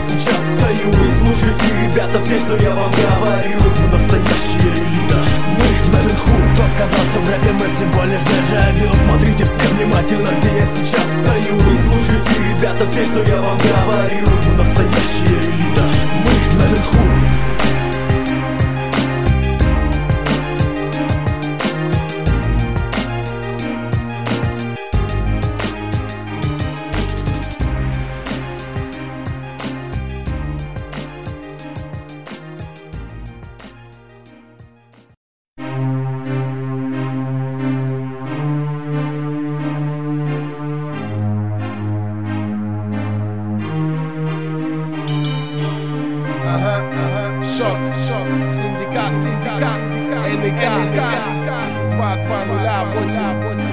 S3: сейчас стою. Вы слушайте, ребята, все, что я вам говорю. Мы настоящая элита, мы наверху. Кто сказал, что в рэпе мы всего лишь дежавю? Смотрите все внимательно, где я сейчас стою. Вы слушайте, ребята, все, что я вам говорю. Мы настоящая элита, мы наверху.
S2: Ага, ага, шок, шок, синдикат, синдикат, эн и ка, два два ноль восемь.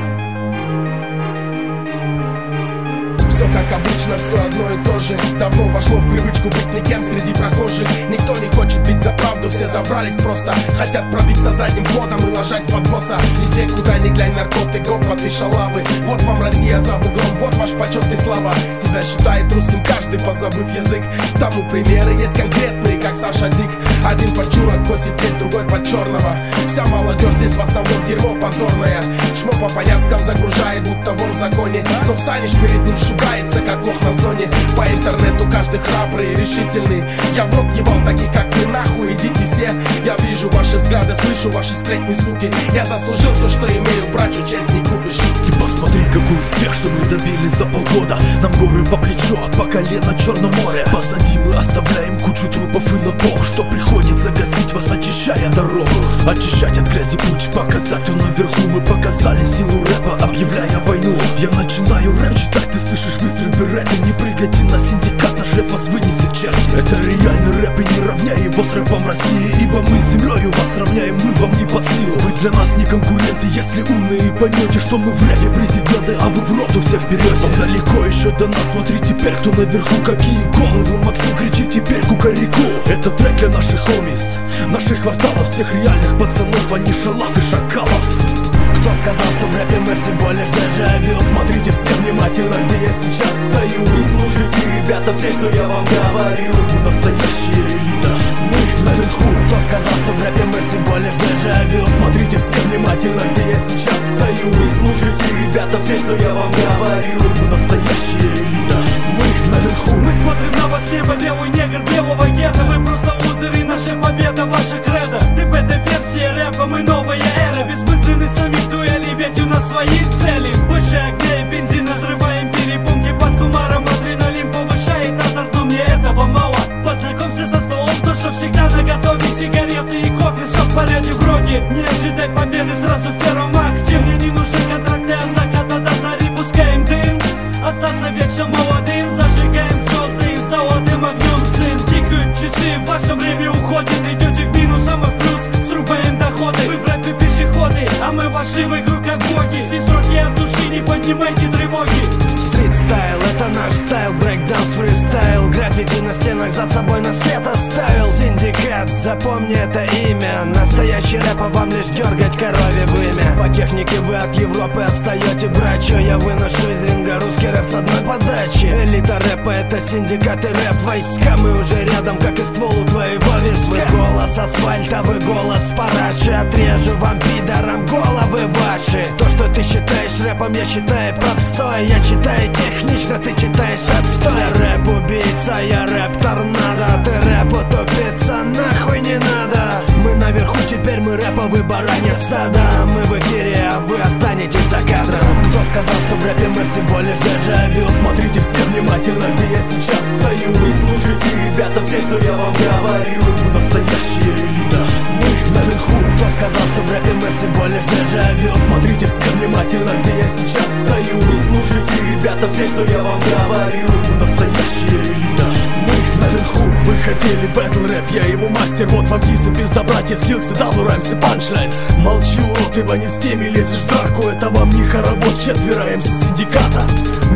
S2: Все как обычно, все одно и то же. Давно вошло в привычку быть никем среди прохожих. Никто не хочет бить за правду, все забрались просто. Хотят пробиться задним ходом и ложась под босса. Везде, куда ни глянь, наркоты, гопоты, шалавы. Вот вам Россия за бугром, вот ваш почет и слава. Себя считает русским каждый, позабыв язык. Тому примеры есть конкретные, как Саша Дик. Один под чурок косит здесь, другой под черного. Вся молодежь здесь в основном дерьмо позорное. Чмо по поняткам загружает, будто вор в законе. Но встанешь перед ним, шугается, как лох на зоне. По интернету каждый храбрый и решительный. Я в рот ебал таких, как вы, нахуй идите все. Я вижу ваши взгляды, слышу ваши сплетни, суки. Я заслужил все, что имею, братью, честь не купишь.
S4: Ты посмотри, какой успех, что мы добились за полгода. Нам горы по плечо, по колено Черное море. Позади мы оставляем кучу трупов и набох, что приходится гасить вас, очищая дорогу. Очищать от грязи путь, показать, кто наверху. Мы показали силу рэпа, объявляя войну. Я начинаю рэп читать, ты слышишь выстрел береты. Не прыгайте на синдикат, наш рэп вас вынесет черти. Это реальный рэп и не равняй его с рэпом в России. Ибо мы с землею вас равняем, мы вам не под силу. Вы для нас не конкуренты, если умные поймете, что мы в рэпе президенты, а вы в рот у всех берете. Вам далеко еще до нас, смотри теперь, кто наверху. Какие головы, Максим кричит теперь кукареку. Это трек для наших хомис, наших кварталов, всех реальных пацанов, а не шалав и шакалов.
S3: Кто сказал, что в рэпе мы всего лишь дежавю? Смотрите все внимательно, где я сейчас стою. Вы слушайте, ребята, все, что я вам говорю. Мы настоящая элита, мы наверху. Кто сказал, что в рэпе мы всего лишь дежавю? Смотрите все внимательно, где я сейчас стою. Вы слушайте, ребята, все, что я вам говорю. Мы настоящая элита, мы наверху. Мы смотрим на ваш небо, белый негр белого гетто. Вы просто лузеры, наша победа, ваша кредо. Ты бета-версия рэпа, мы новая эра. Бессмысленный стамик дуэли, ведь у нас свои цели. Больше огня и бензина, взрываем перепонки под кумаром. Адреналин повышает азарт, но мне этого мало. Познакомься со столом, то что всегда наготове. Сигареты и кофе, все в порядке вроде. Не ожидай победы сразу в первом акте. Мне не нужны контракты от заката до зари. Пускаем дым, остаться вечно молодым. Зажигаем звезды и золотым огнем сын. Тикают часы, ваше время уходит. Идете в минус, а мы в плюс, срубаем доходы. Вы в рэпе пешеходы, а мы вошли в игру как боги. Все строки от души, не поднимайте тревоги.
S10: Стрит-стайл, это наш стайл, брейкданс, фристайл. Граффити на стенах за собой на след оставил. Синдикат, запомни это имя. Настоящий рэп, а вам лишь дергать коровье вымя. По технике вы от Европы отстаете, братья. Я выношу из ринга русский рэп с одной подачи. Элита рэпа, это синдикат и рэп войска. Мы уже рядом, как и ствол у твоего виска. Вы голос асфальта, вы голос параши. Отрежу вам, пидорам, головы ваши. То, что ты считаешь рэпом, я считаю попсой. Я читаю технично, ты читаешь отстой. Я рэп-убийца, я рэп-торнадо. Ты рэп-утупица, нахуй не надо. Мы наверху, теперь мы рэповый баранье стадо. Мы в эфире, а вы останетесь за кадром.
S3: Кто сказал, что в рэпе мы всего лишь дежавю? Смотрите все внимательно, где я сейчас стою. Вы слушайте, ребята, все, что я вам говорю. Мы настоящая элита, мы наверху. Кто сказал, что в рэпе мы всего лишь дежавю? Смотрите все внимательно, где я сейчас стою. Вы слушайте, ребята, все, что я вам говорю. Мы настоящая элита, мы наверху.
S9: Вы хотели бэтл рэп, я его мастер. Вот вам дисы, пизда, братья, скиллсы, даблу раймсы, панчлайнс. Молчу, рот, ибо не с теми лезешь в драку. Это вам не хоровод, четверо эм си синдиката. Не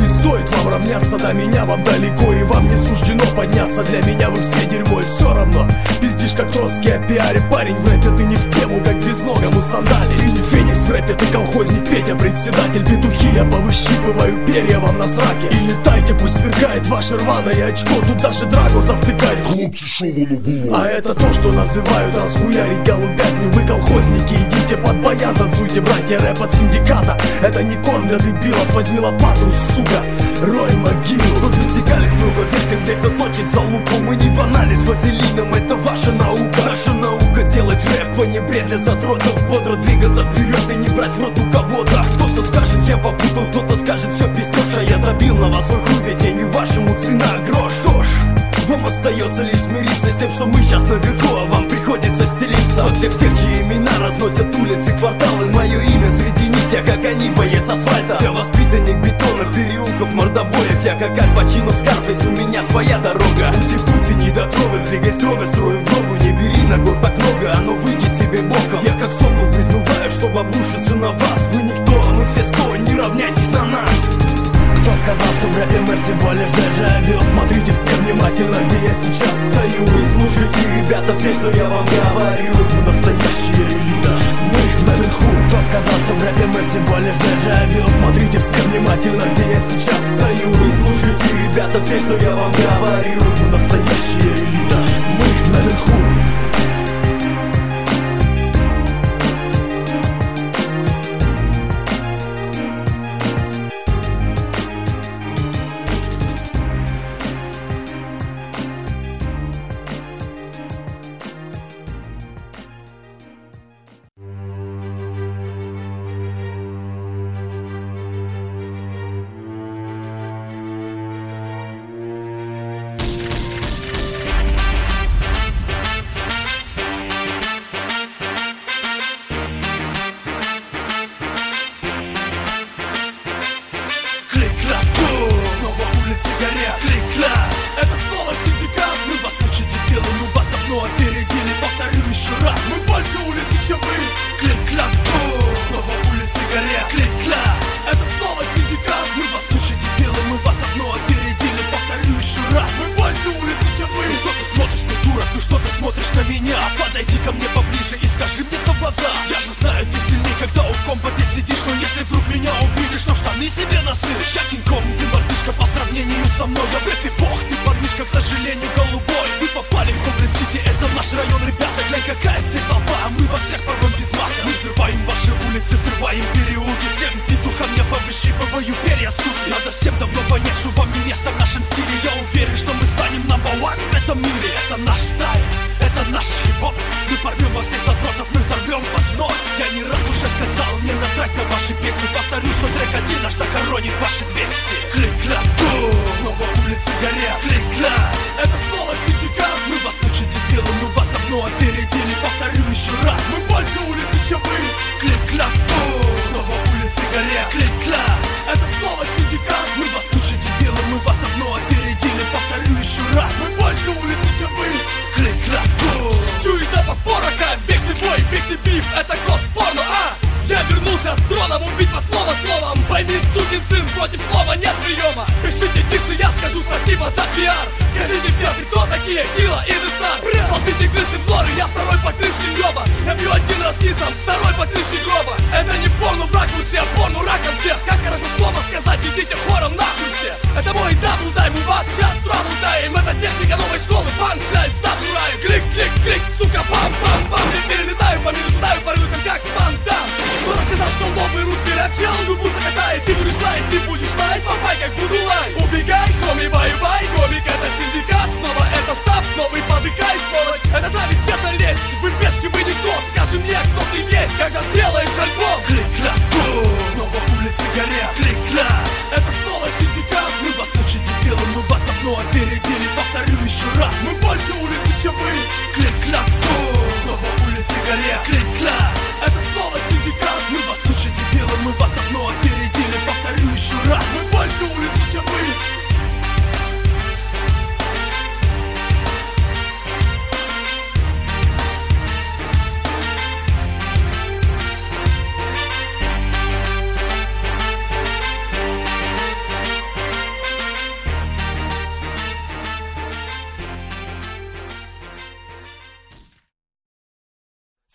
S9: не стоит вам равняться до меня, вам далеко, и вам не суждено подняться. Для меня вы все дерьмо, и все равно пиздишь, как Троцкий о пиаре. Парень, в рэпе ты не в тему, как безногому сандали. Ты не феникс в рэпе, ты колхозник Петя, председатель. Петухи, я повыщипываю перья вам на сраке. И летайте, пусть сверкает ваше рваное очко. Тут даже Драго завтыкает. Хлопцы, шо вы на. А это то, что называют расхуярить голубятню. Вы колхозники, идите под баян, танцуйте, братья, рэп от синдиката. Это не корм для дебилов, возьми лопату, сука, рой могилу.
S4: Тут вертикали строго вертим, где кто точит за лупу. Мы не в анализ вазелином, это ваша наука. Наша наука делать рэп, а не бред для задротов. Бодро двигаться вперед и не брать в рот у кого-то. Кто-то скажет, я попутал, кто-то скажет, все пиздешь. А я забил на вас свой хуй, ведь я не вашему цена грош. Что ж, вам остается лишь смириться с тем, что мы сейчас наверху, а вам приходится стелиться от всех тех, чьи имена разносят улицы, кварталы. Мое имя среди них, я как они, боец асфальта. Я воспитанник бетона, переулков, мордобоев. Я как Аль Пачино в Скарфейс, у меня своя дорога. Пути-пути не дотроган, двигай строго, строю в ногу. Не бери на гор так много, оно выйдет тебе боком. Я как сокол взнуваю, чтобы обрушиться на вас. Вы никто, а мы все сто, не равняйтесь на нас. Кто сказал, что в рэпе мы всего лишь дежавю? Смотрите все внимательно, где я сейчас стою. И слушайте, ребята, все, что я вам говорю. Мы настоящая элита, мы наверху. Кто сказал, что в рэпе мы всего лишь дежавю? Смотрите все внимательно, где я сейчас стою. И слушайте, ребята, все, что я вам говорю. Мы настоящая элита, мы наверху.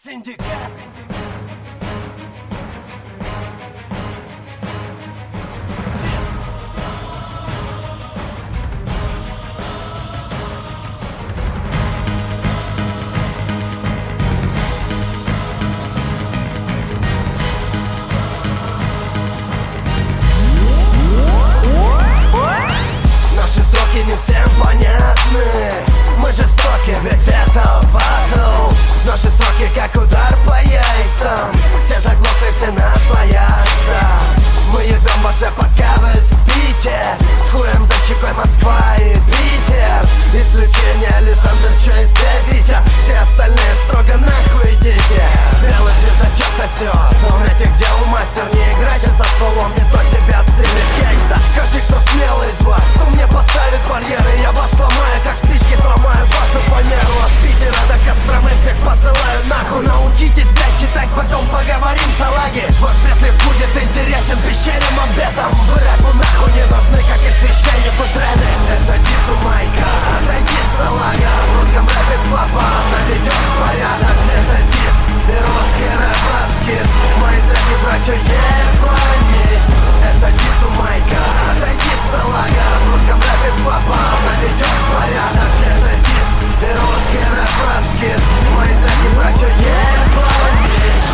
S10: Синдикат. Наши строки не всем понятны. Мы жестоки, ведь это батл. Наши строки как удар по яйцам. Все заглохли, все нас боятся. Мы ебем ваше, пока вы спите. С хуем за чекой Москва и Питер. Исключение лишь Андерчо и Витя. Все остальные строго нахуй идите. Белый звездочет сосет. Он этих дел мастер. Не играйте со стволом, не то себя отстрелишь яйца. Скажи, кто смелый из вас, кто мне поставит барьеры. Я вас сломаю, как спички сломаю вашу фанеру. От Питера до Костромы всех посылаю нахуй. Научитесь, блядь, читать, потом поговорим, салаги. Ваш бред лишь будет интересен пещере Мамбетом. Вы рэпу нахуй не нужны, как и священнику треды. Это Дису Майка, отойди, салага. В русском рэпе папа наведет порядок. Это Дис, и русский рэп раскис. Мои треки, братья, ебанись. Это Дису Майка, отойди, салага. В русском рэпе папа наведет порядок. Это Дис, и русский рэп раскис. Мои треки, братья, ебанись.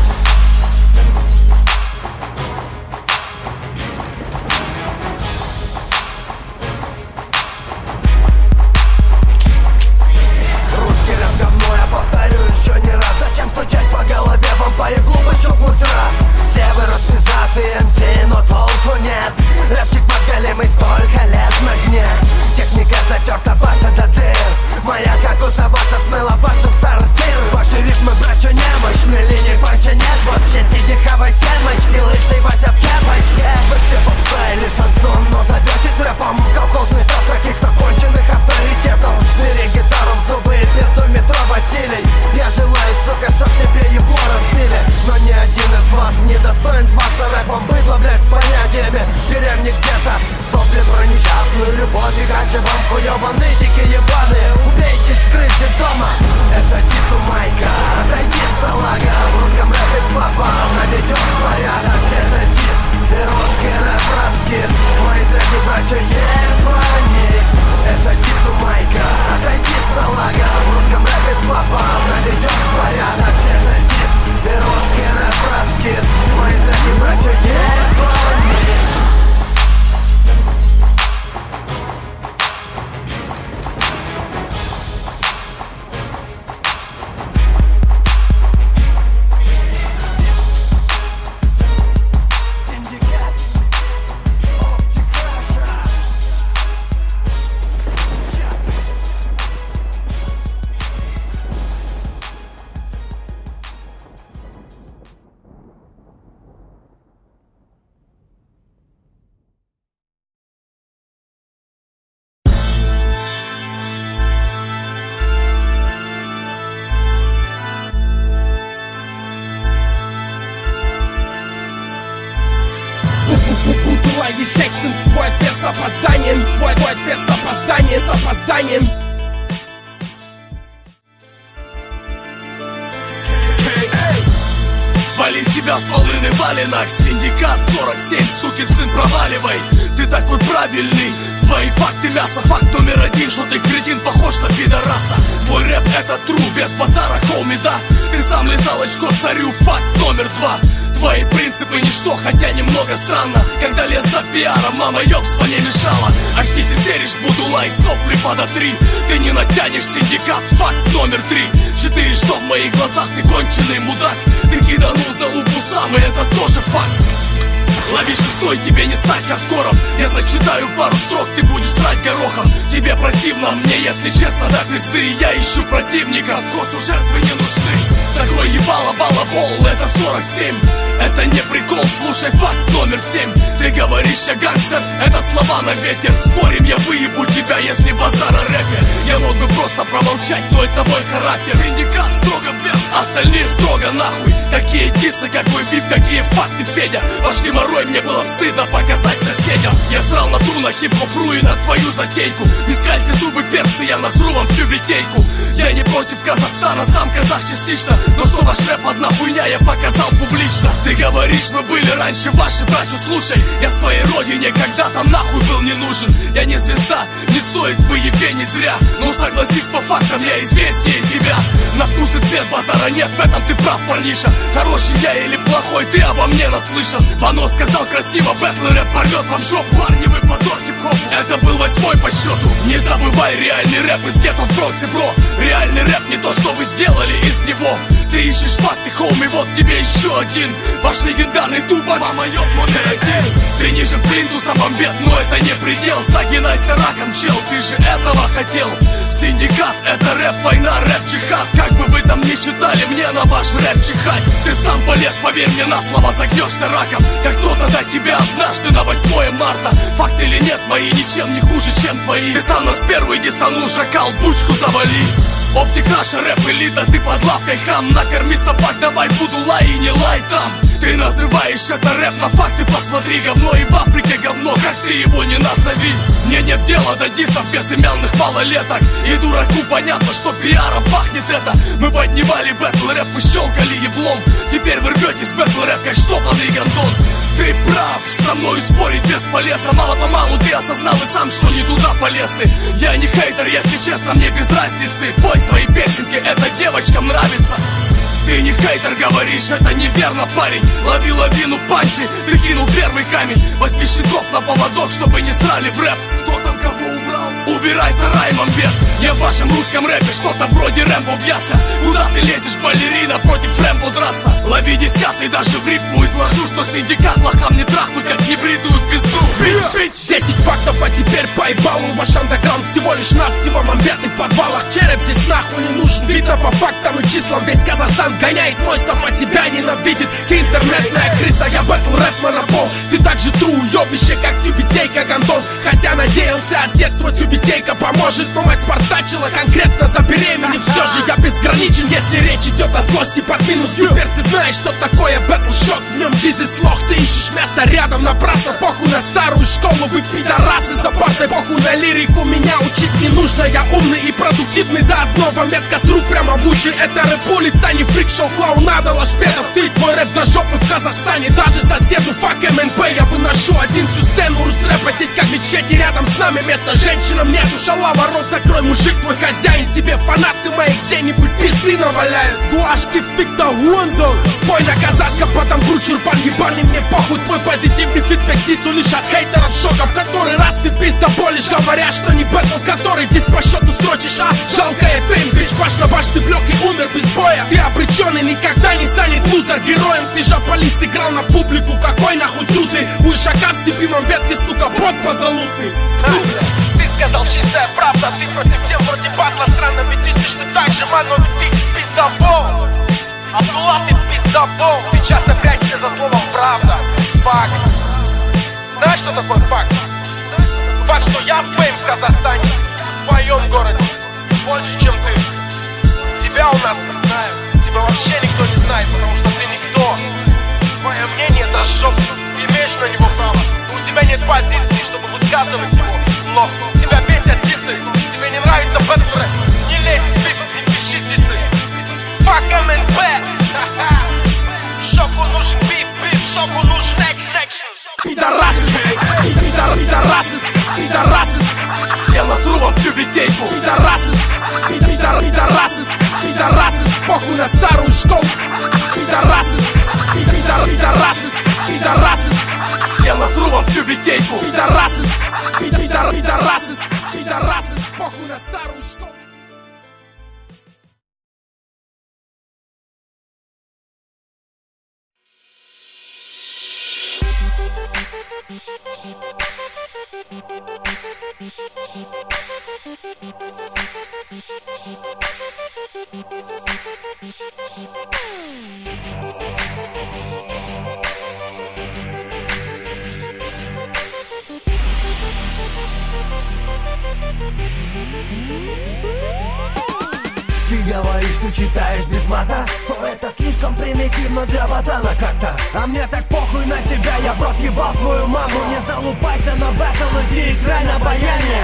S10: Русский рэп говно, я повторю еще не раз. Зачем стучать по голове, вам по иглу бы щелкнуть раз. Все вы распиздатые эм си, но толку нет. Рэпчик подгалимый столько лет на дне. Техника затерта, ваша до дыр. Моя как у собака смыла вашу сортир. Ваши ритмы, братья, немощны, линий панча нет. Вообще сиди, хавай семечки, лысый Вася в кепочке. Вы все попса или шансон, но зоветесь рэпом. Колхозный став каких-то конченых авторитетов. Бери гитару в зубы и пизду метро Василий. Я желаю, сука, чтоб тебе его разбили. Но ни один из вас не достоин зваться рэпом. Быдло, блядь, с понятиями в деревне где-то. Сопли про несчастную любовь и гачи вам хуёво нытики ебаные. Убейтесь с крыши дома. Это Дису Майка, отойди, салага. В русском рэпе папа наведет порядок. Это Дис, и русский рэп раскис. Мои треки, братья, ебанись. Это Дису Майка, отойди, салага. В русском рэпе папа наведет порядок. Это Дис, и русский рэп раскис. Мои треки, братья, ебанись.
S2: Твой Джексон, твой ответ с опозданием. Твой, твой ответ с опозданием, с опозданием.
S1: Вали себя с волны валенок. Синдикат сорок семь, сукин сын, проваливай. Ты такой правильный. Твои факты мясо, факт номер один, что ты кретин, похож на пидораса. Твой рэп это тру, без базара, хоуми, да. Ты сам лизал очко царю, факт номер два. Твои принципы ничто, хотя немного странно. Когда лез за пиаром, мама ёбство не мешала. Очнись, ты серишь, буду лай, сопли пода три. Ты не натянешь синдикат, факт номер три. Четыре, что в моих глазах, ты конченый мудак. Ты киданул за лупу сам, и это тоже факт. Лови шестой, тебе не стать хардкором. Я зачитаю пару строк, ты будешь срать горохом. Тебе противно, мне если честно до пизды. Я ищу противника, в косу жертвы не нужны. Закрой ебало, балабол, это сорок семь. Это не прикол, слушай факт номер семь. Ты говоришь, я гангстер, это слова на ветер. Спорим, я выебу тебя, если базар о рэпе. Я мог бы просто
S2: просто промолчать, но это мой характер. Синдикат строго вверх, остальные строго нахуй. Какие дисы, какой биф, какие факты, Федя. Ваш геморрой мне было стыдно показать соседям. Я срал на тру, на хип-хопру и на твою затейку. Не скальте зубы, перцы, я насру вам в тюбетейку. Я не против Казахстана, сам казах частично. Но что ваш рэп одна хуйня, я показал публично. Ты говоришь, мы были раньше ваши, братью, слушай. Я своей родине когда-то нахуй был не нужен. Я не звезда, не стоит выебенить зря. Но согласись, по фактам я известнее тебя. На вкус и цвет базара нет, в этом ты прав, парниша. Хороший я или плохой, ты обо мне наслышан. Вано сказал красиво, бэтл рэп порвет вам жопу. Парни, вы позор хип-хоп, это был восьмой по счету. Не забывай, реальный рэп из гетто в Броксе, бро. Реальный рэп не то, что вы сделали из него. Ты ищешь факты, хоуми, вот тебе еще один. Ваш легендарный тупо, мама, ёб, он один. Ты ниже плинтуса бомбет, но это не предел. Загинайся раком, чел, ты же этого хотел. Синдикат, это рэп, война, рэп, джихад. Как бы вы там ни читали, мне на ваш рэп чихать. Ты сам полез, поверь мне на слово, загнешься раком. Как кто-то до тебя однажды на восьмое марта. Факт или нет, мои ничем не хуже, чем твои. Ты сам нас первый десанул, шакал, бучку завали. Оптик наша рэп элита, ты под лавкой хам. Накорми собак, давай буду лай и не лай там. Ты называешь это рэп, на факты посмотри. Говно и в Африке говно, как ты его не назови. Мне нет дела до дисов безымянных малолеток. И дураку понятно, что пиаром пахнет это. Мы поднимали бэтл рэп, вы щелкали еблом. Теперь вы рветесь бэтл рэп, как штопанный гондон. Ты прав, со мной спорить бесполезно. Мало-помалу ты осознал и сам, что не туда полезны. Я не хейтер, если честно, мне без разницы. Пой свои песенки, это девочкам нравится. Ты не хейтер, говоришь, это неверно, парень. Лови лавину панчи, ты кинул первый камень. Возьми щитов на поводок, чтобы не срали в рэп. Кто там кого убрал? Убирайся, Раймон Бет. Я в вашем русском рэпе что-то вроде Рэмбо в ясно. Куда ты лезешь, балерина, против Рэмбо драться? Лови десятый, даже в рифму изложу, что синдикат лохам не трахнут, как небритую пизду.
S3: Десять фактов, а теперь поебалу. Ваш андеграунд всего лишь навсего мамбетный в подвалах. Череп здесь нахуй не нужен. Видно по фактам и числам, весь Казахстан гоняет мойстов, а тебя ненавидит. Ты интернетная крыса, я бэтл рэп монопол. Ты так же тру, ёбище, как тюбетейка, гондон. Хотя надеялся от детства тюбетейка поможет. Но мать спартачила конкретно забеременев. Все же я безграничен, если речь идет о злости под минус. Теперь ты знаешь, что такое бэтл шок. В нем джизис лох, ты ищешь место рядом напрасно. Похуй на старую школу, вы пидорасы за партой. Похуй на лирику, меня учить не нужно. Я умный и продуктивный заодно. Вам метка с рук прямо в уши. Это рэп улица, не фрик-шоу, клоунада, лошпедов. Ты твой рэп до жопы в Казахстане. Даже соседу фак эм эн пэ. Я выношу один всю сцену рус-рэпа. Здесь как мечети, рядом с нами места женщинам нету. Шалава, рот закрой, мужик твой хозяин. Тебе фанаты мои где-нибудь пизды наваляют. Дуашки фиг-то вонзол. Пой на казахском, потом крут чурбан ебаный. Мне похуй, твой позитивный фидбэк дису лишь от хейтеров шоков. Который раз ты пизда болишь, говоря, что не бэтл, который здесь по счету строчишь. А жалкая фейм, бич, баш на баш, ты блёк и умер без боя. Ты обреченный, никогда не станет лузер героем. Ты жополист, играл на публику, какой нахуй трудный. У ишака в степи мамбет, ты, сука, брод подзалутный.
S11: Ты сказал чистая правда, ты против тем вроде батла. Странно, ведь ты ты так же, ман, но ведь ты пиздобол. Абдулла, ты пиздобол. Ты часто прячешься за словом правда. Факт. Знаешь, что такое факт? Факт, что я фейм в Казахстане, в твоем городе, больше, чем ты. Тебя у нас не знают, тебя вообще никто не знает, потому что ты никто. Твое мнение до жопы, имеешь на него право. У тебя нет позиции, чтобы высказывать его. Но тебя бесят дисы, тебе не нравится бэтл рэп. Не лезь в биф, не пиши дисы. Фак эм эн пэ. Шоку нужен биф, биф, шоку нужен экшн, экшн.
S3: Пидорасы, пидор, пидорасы, пидорасы.
S2: Я насру вам в тюбетейку.
S3: Пидорасы, пидор, пидорасы, пидорасы. Похуй на старую школу. Пидорасы, пидор, пидорасы, пидорасы.
S2: Я насру вам в тюбетейку.
S3: Пидорасы, пидор, пидорасы, пидорасы. Похуй на старую школу.
S10: Ты говоришь, ты читаешь без мата, что это слишком примитивно для ботана как-то. А мне так похуй на тебя, я в рот ебал твою маму. Не залупайся на баттл, иди играй на баяне.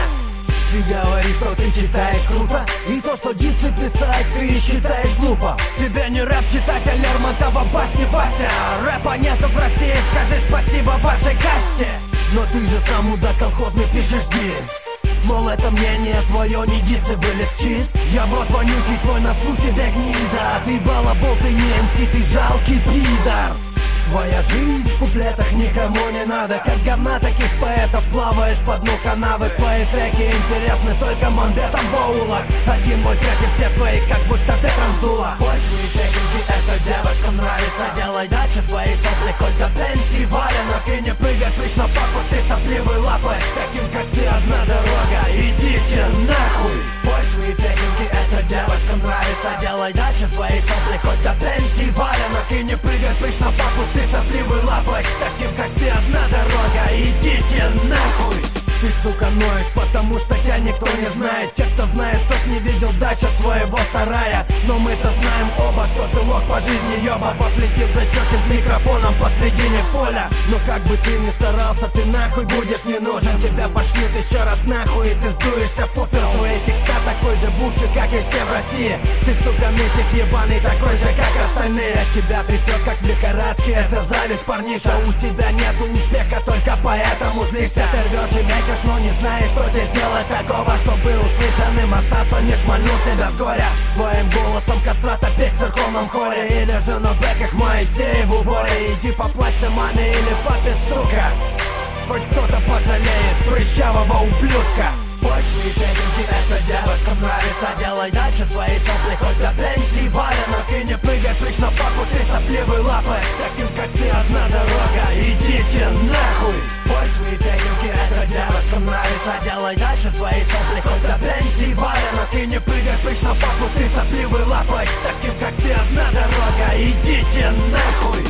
S10: Ты говоришь, что ты читаешь круто, и то, что дисы писать, ты считаешь глупо. Тебе не рэп читать, а Лермонтова басни Вася. Рэпа нету в России, скажи спасибо вашей касте. Но ты же сам мудак колхозный пишешь дис. Мол, это мнение твое, не дисы, вылез чист. Я в рот вонючий, твой носу тебе гнида. Ты балабол, ты не эм си, ты жалкий пидор. Твоя жизнь в куплетах никому не надо. Как говна таких поэтов плавает по дну канавы. Твои треки интересны только мамбетам в аулах. Один мой трек и все твои, как будто ты там сдула. Больше песенки, эта девочка нравится. Делай дальше свои сопли, хоть до пенсии валенок. И не прыгай прыщ на папу, ты сопливый лапой. Таким как ты одна дорога, идите нахуй. Больше песенки, эта девочка нравится. Делай дальше свои сопли, хоть до пенсии валенок. И не прыгай прыщ на папу, ты сопливый лапой. Таким как ты одна дорога, идите нахуй. Ты, сука, ноешь, потому что тебя никто не знает. Те, кто знает, тот не видел дача своего сарая. Но мы-то знаем оба, что ты лох по жизни, ёба. Вот летит за щеки с микрофоном посредине поля. Но как бы ты ни старался, ты нахуй будешь не нужен. Тебя пошлют еще раз нахуй, и ты сдуешься в фуфел. Твои текста такой же булшит, как и все в России. Ты, сука, нытик ебаный, такой же, как остальные. Тебя трясет, как в лихорадке, это зависть, парниша. У тебя нету успеха, только поэтому злишься. Ты рвешь и мячешь, но не знаешь, что тебе сделать такого, чтобы услышанным остаться, не шмальнул себя с горя. Своим голосом кастрата петь в церковном хоре. Или же на бэках Моисея в уборе. Иди поплачься маме или папе, сука. Хоть кто-то пожалеет прыщавого ублюдка. Пошлые песенки, эта девушка нравится. Делай дальше свои сопли, хоть до пенсии валенок. И не прыгай прыщ на папу, ты сопливый лапой. Таким как ты одна дорога, идите нахуй. Пошлые песенки, эта девушка нравится. Делай дальше свои сопли, хоть до пенсии валенок. И не прыгай прыщ на папу, ты сопливый лапой. Таким как ты одна дорога, идите нахуй.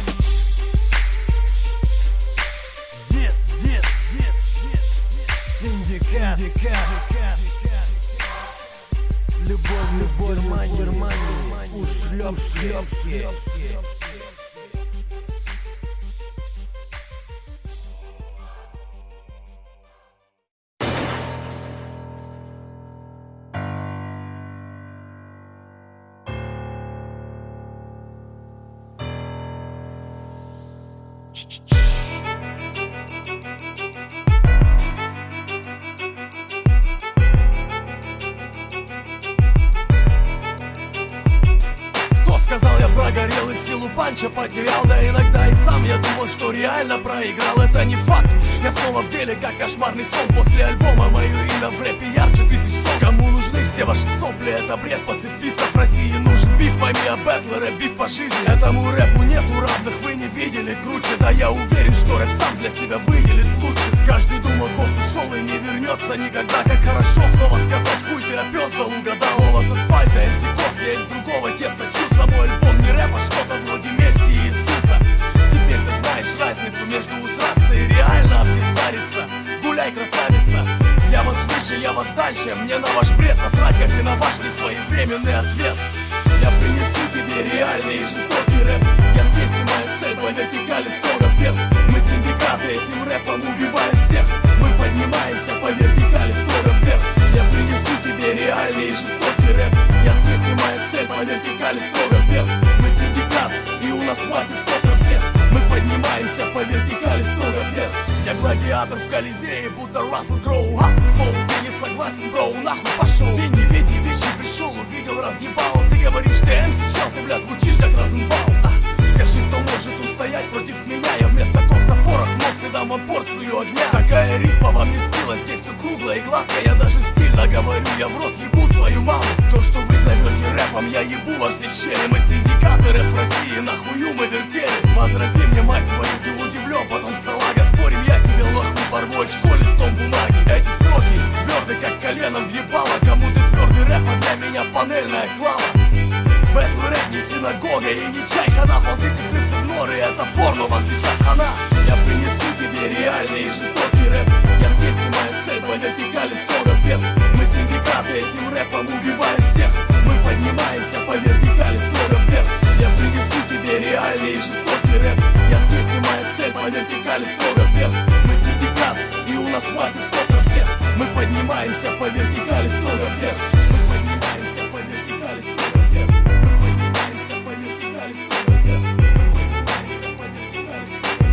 S10: Синдикат, любовь, любовь, Германия, Германия, ушлёп, шлёпки.
S3: Сказал, я прогорел и силу панча потерял. Да иногда и сам я думал, что реально проиграл. Это не факт, я снова в деле, как кошмарный сон. После альбома мое имя в рэпе ярче тысяч сон. Кому нужны все ваши сопли, это бред пацифистов. России нужен биф, пойми, а бэтлеры биф по жизни. Этому рэпу нету равных, вы не видели круче. Да я уверен, что рэп сам для себя выделит лучше. Каждый думал, Кос ушел и не вернется никогда. Как хорошо снова сказать, хуй ты опездал, угадал. Голос асфальта, эм си Кос, я из другого теста. Чу собой альбом не рэп, а что-то вроде мести Иисуса. Теперь ты знаешь разницу между усраться и реально обтесариться. Гуляй, красавица, я вас выше, я вас дальше. Мне на ваш бред насрать, как и на ваш несвоевременный ответ. Я принесу тебе реальный и жестокий рэп. Я здесь и моя цель по вертикали строго вверх. Мы синдикаты, этим рэпом убиваем всех. Мы поднимаемся по вертикали строго вверх. Я принесу тебе реальный и жестокий рэп. Я здесь и моя цель по вертикали строго вверх. Мы синдикат, и у нас хватит столько всех. Мы поднимаемся по вертикали строго вверх. Я гладиатор в Колизее, будто Рассел Кроу. Хасл фоу, ты не согласен, броу, нахуй пошел. Винни, Вети, Вичи пришел, увидел, разъебал. Ты говоришь, ты эм си, чел, ты, бля, звучишь как Розенбаум. А, скажи, кто может устоять против меня? Я вместо кок запоров в нос и дам вам порцию огня. Такая рифма вам не снилась, здесь все круглое и гладкое. Я даже стильно говорю, я в рот ебу твою маму. То, что вы зовете рэпом, я ебу во все щели. Мы синдикаты рэп в России, нахую мы вертели. Возрази мне, мать твою, ты удивлен, потом салага. Спорим, я тебе лоху порву, очко листом бумаги. Эти строки тверды, как коленом въебало. Кому ты твердый рэп, а для меня панельная клава. Бэтл рэп не синагога и не чайка. Наползите крысы в норы, это порно, вам сейчас хана. Я принесу тебе реальный и жестокий рэп. Я здесь и моя цель по вертикали строго вверх. Мы синдикаты, этим рэпом убиваем всех. Мы поднимаем поднимайся по вертикали строго вверх. Я принесу тебе реальный и жестокий рэп. Я здесь и моя цель по вертикали строго вверх. Мы синдикат, и у нас хватит столько всех. Мы поднимаемся по вертикали строго вверх. Мы поднимаемся по вертикали строго вверх. Мы поднимаемся по вертикали строго вверх. Мы поднимаемся по вертикали строго вверх.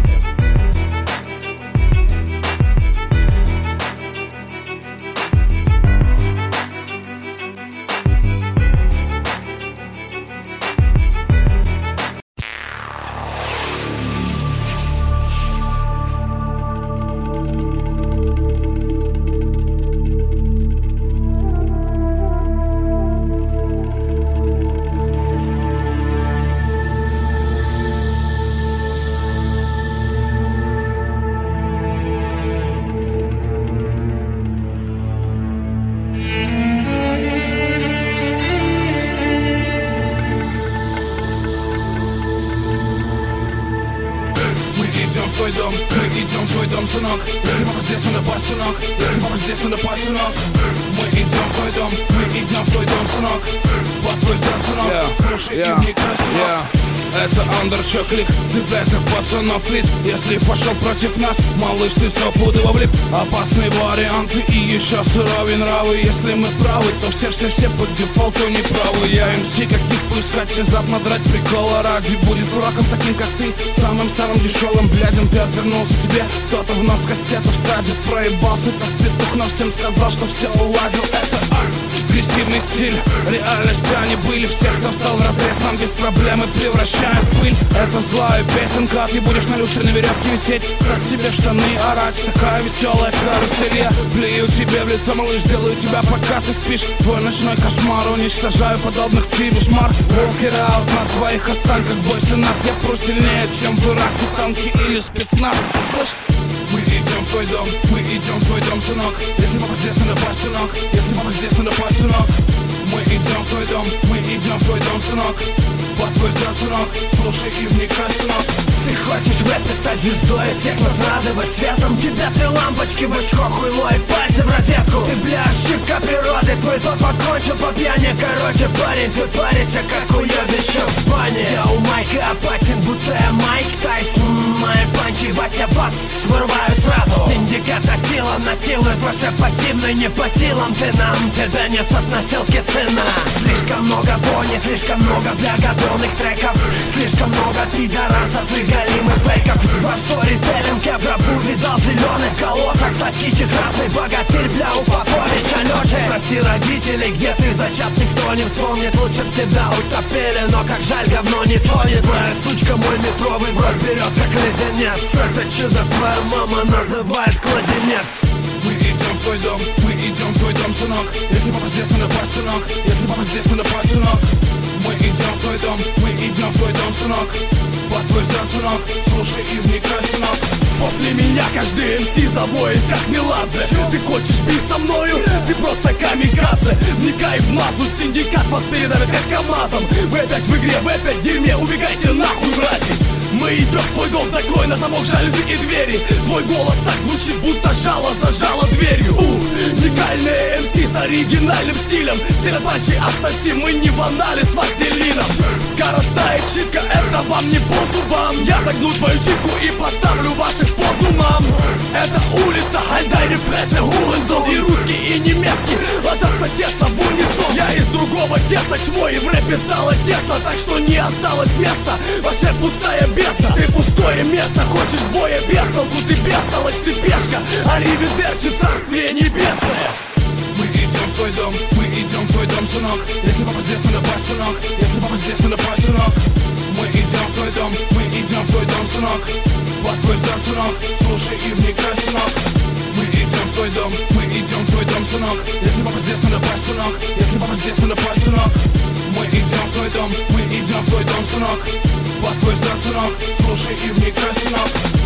S2: твой дом, мы идем в твой дом, сынок. Если папа здесь, надо пасть, сынок. Если папа здесь, надо пасть, сынок. Мы идем в твой дом, мы идем в твой дом, сынок. Под твой зад, сынок, yeah, слушай yeah, и вникай, сынок. Yeah. Это андерчок клик, цепляет как пацанов клит. Если пошел против нас, малыш, ты стопудово влип. Опасные варианты и еще суровые нравы. Если мы правы, то все-все-все по дефолту не правы. Я эм си, каких поискать, все зад надрать, прикола ради. Будет дураком таким, как ты, самым-самым дешевым блядем. Ты отвернулся, тебе кто-то в нос кастетов садит. Проебался, как петух, но всем сказал, что все уладил. Это агрессивный стиль, реальность они были. Всех, кто встал в разрез, нам без проблемы превращаем в пыль. Это злая песенка, ты будешь на люстре на веревке висеть, сад себе в штаны орать. Такая веселая карусель, я блею тебе в лицо, малыш, делаю тебя, пока ты спишь. Твой ночной кошмар, уничтожаю подобных тебе шмар. Walk it out, на твоих останках бойся нас. Я пру сильнее, чем в Ираке танки или спецназ. Слышь? Мы идем в твой дом, мы идем в твой дом, сынок. Если папа здесь, надо пасть, сынок. Если папа здесь, надо пасть, сынок. Мы идем в твой дом, мы идем в твой дом, сынок. Под твой зад, сынок, слушай и вникай, сынок.
S10: Ты хочешь в рэпе стать звездой, всех нас радовать светом. Тебя три лампочки, в очко хуйло и пальцы в розетку. Ты, бля, ошибка природы, твой тот покончил по пьяни. Короче, парень, ты паришься, как уебище в бане. Я у Майка опасен, будто я Майк Тайсон. Мои панчи, Вася, вас вырывают сразу. Синдикат сила насилует ваше пассивное не по силам. Ты нам, тебя несут носилки сына. Слишком много вони, слишком много, бля, готовых треков. Слишком много пидорасов и галимых фейков. Ваш сторителлинг я в гробу видал в зеленых калошах. Сосите красный богатырь, бля, у Поповича Лёши. Спроси родителей, где ты зачат, никто не вспомнит. Лучше б тебя утопили, но как жаль, говно не тонет. Моя сучка, мой метровый в рот берет, как леденец. Это чудо твоя мама называет кладенец.
S2: Мы идем в твой дом, мы идем в твой дом, сынок. Если папа здесь, надо пасть, сынок. Если папа здесь, надо пасть, сынок. Мы идем в твой дом, мы идем в твой дом, сынок. Под твой зад, сынок, слушай и вникай, сынок.
S3: После меня каждый эм си завоет, как Меладзе. Ты хочешь бить со мною? Ты просто камикадзе. Вникай в массу, синдикат вас передавит как КамАЗом. Вы опять в игре, вы опять в дерьме, убегайте нахуй, мрази. Мы идем в твой дом, закрой на замок жалюзи и двери. Твой голос так звучит, будто жало зажало дверью. Уникальные эм си с оригинальным стилем. Стиль панчи отсоси, мы не в анале с Василином. Скоростная читка, это вам не по зубам. Я загну твою читку и поставлю ваших по зумам. Это улица, Хальдайне, Фрессе, Гурензон. И русский, и немецкий ложатся тесно в унисон. Я из другого теста чмо, и в рэпе стало тесно. Так что не осталось места, вообще пустая бездна. Ты пустое место, хочешь боя без толку. Ты бестолочь, ты пешка, аривидерчи, царствие небесное.
S2: Мы идем в твой дом, мы идем в твой дом, сынок. Если папа здесь, надо пасть, сынок. Если папа здесь, надо пасть, сынок. Мы идем в твой дом, мы идем в твой дом, сынок. Под твой зад, сынок, слушай и вникай, сынок. Мы идем в твой дом, мы идем в твой дом, сынок. Если папа здесь, надо пасть, сынок. Если папа здесь, надо пасть, сынок. Мы идем в твой дом, мы идем в твой дом, сынок. Под твой зад, сынок, слушай и вникай, сынок.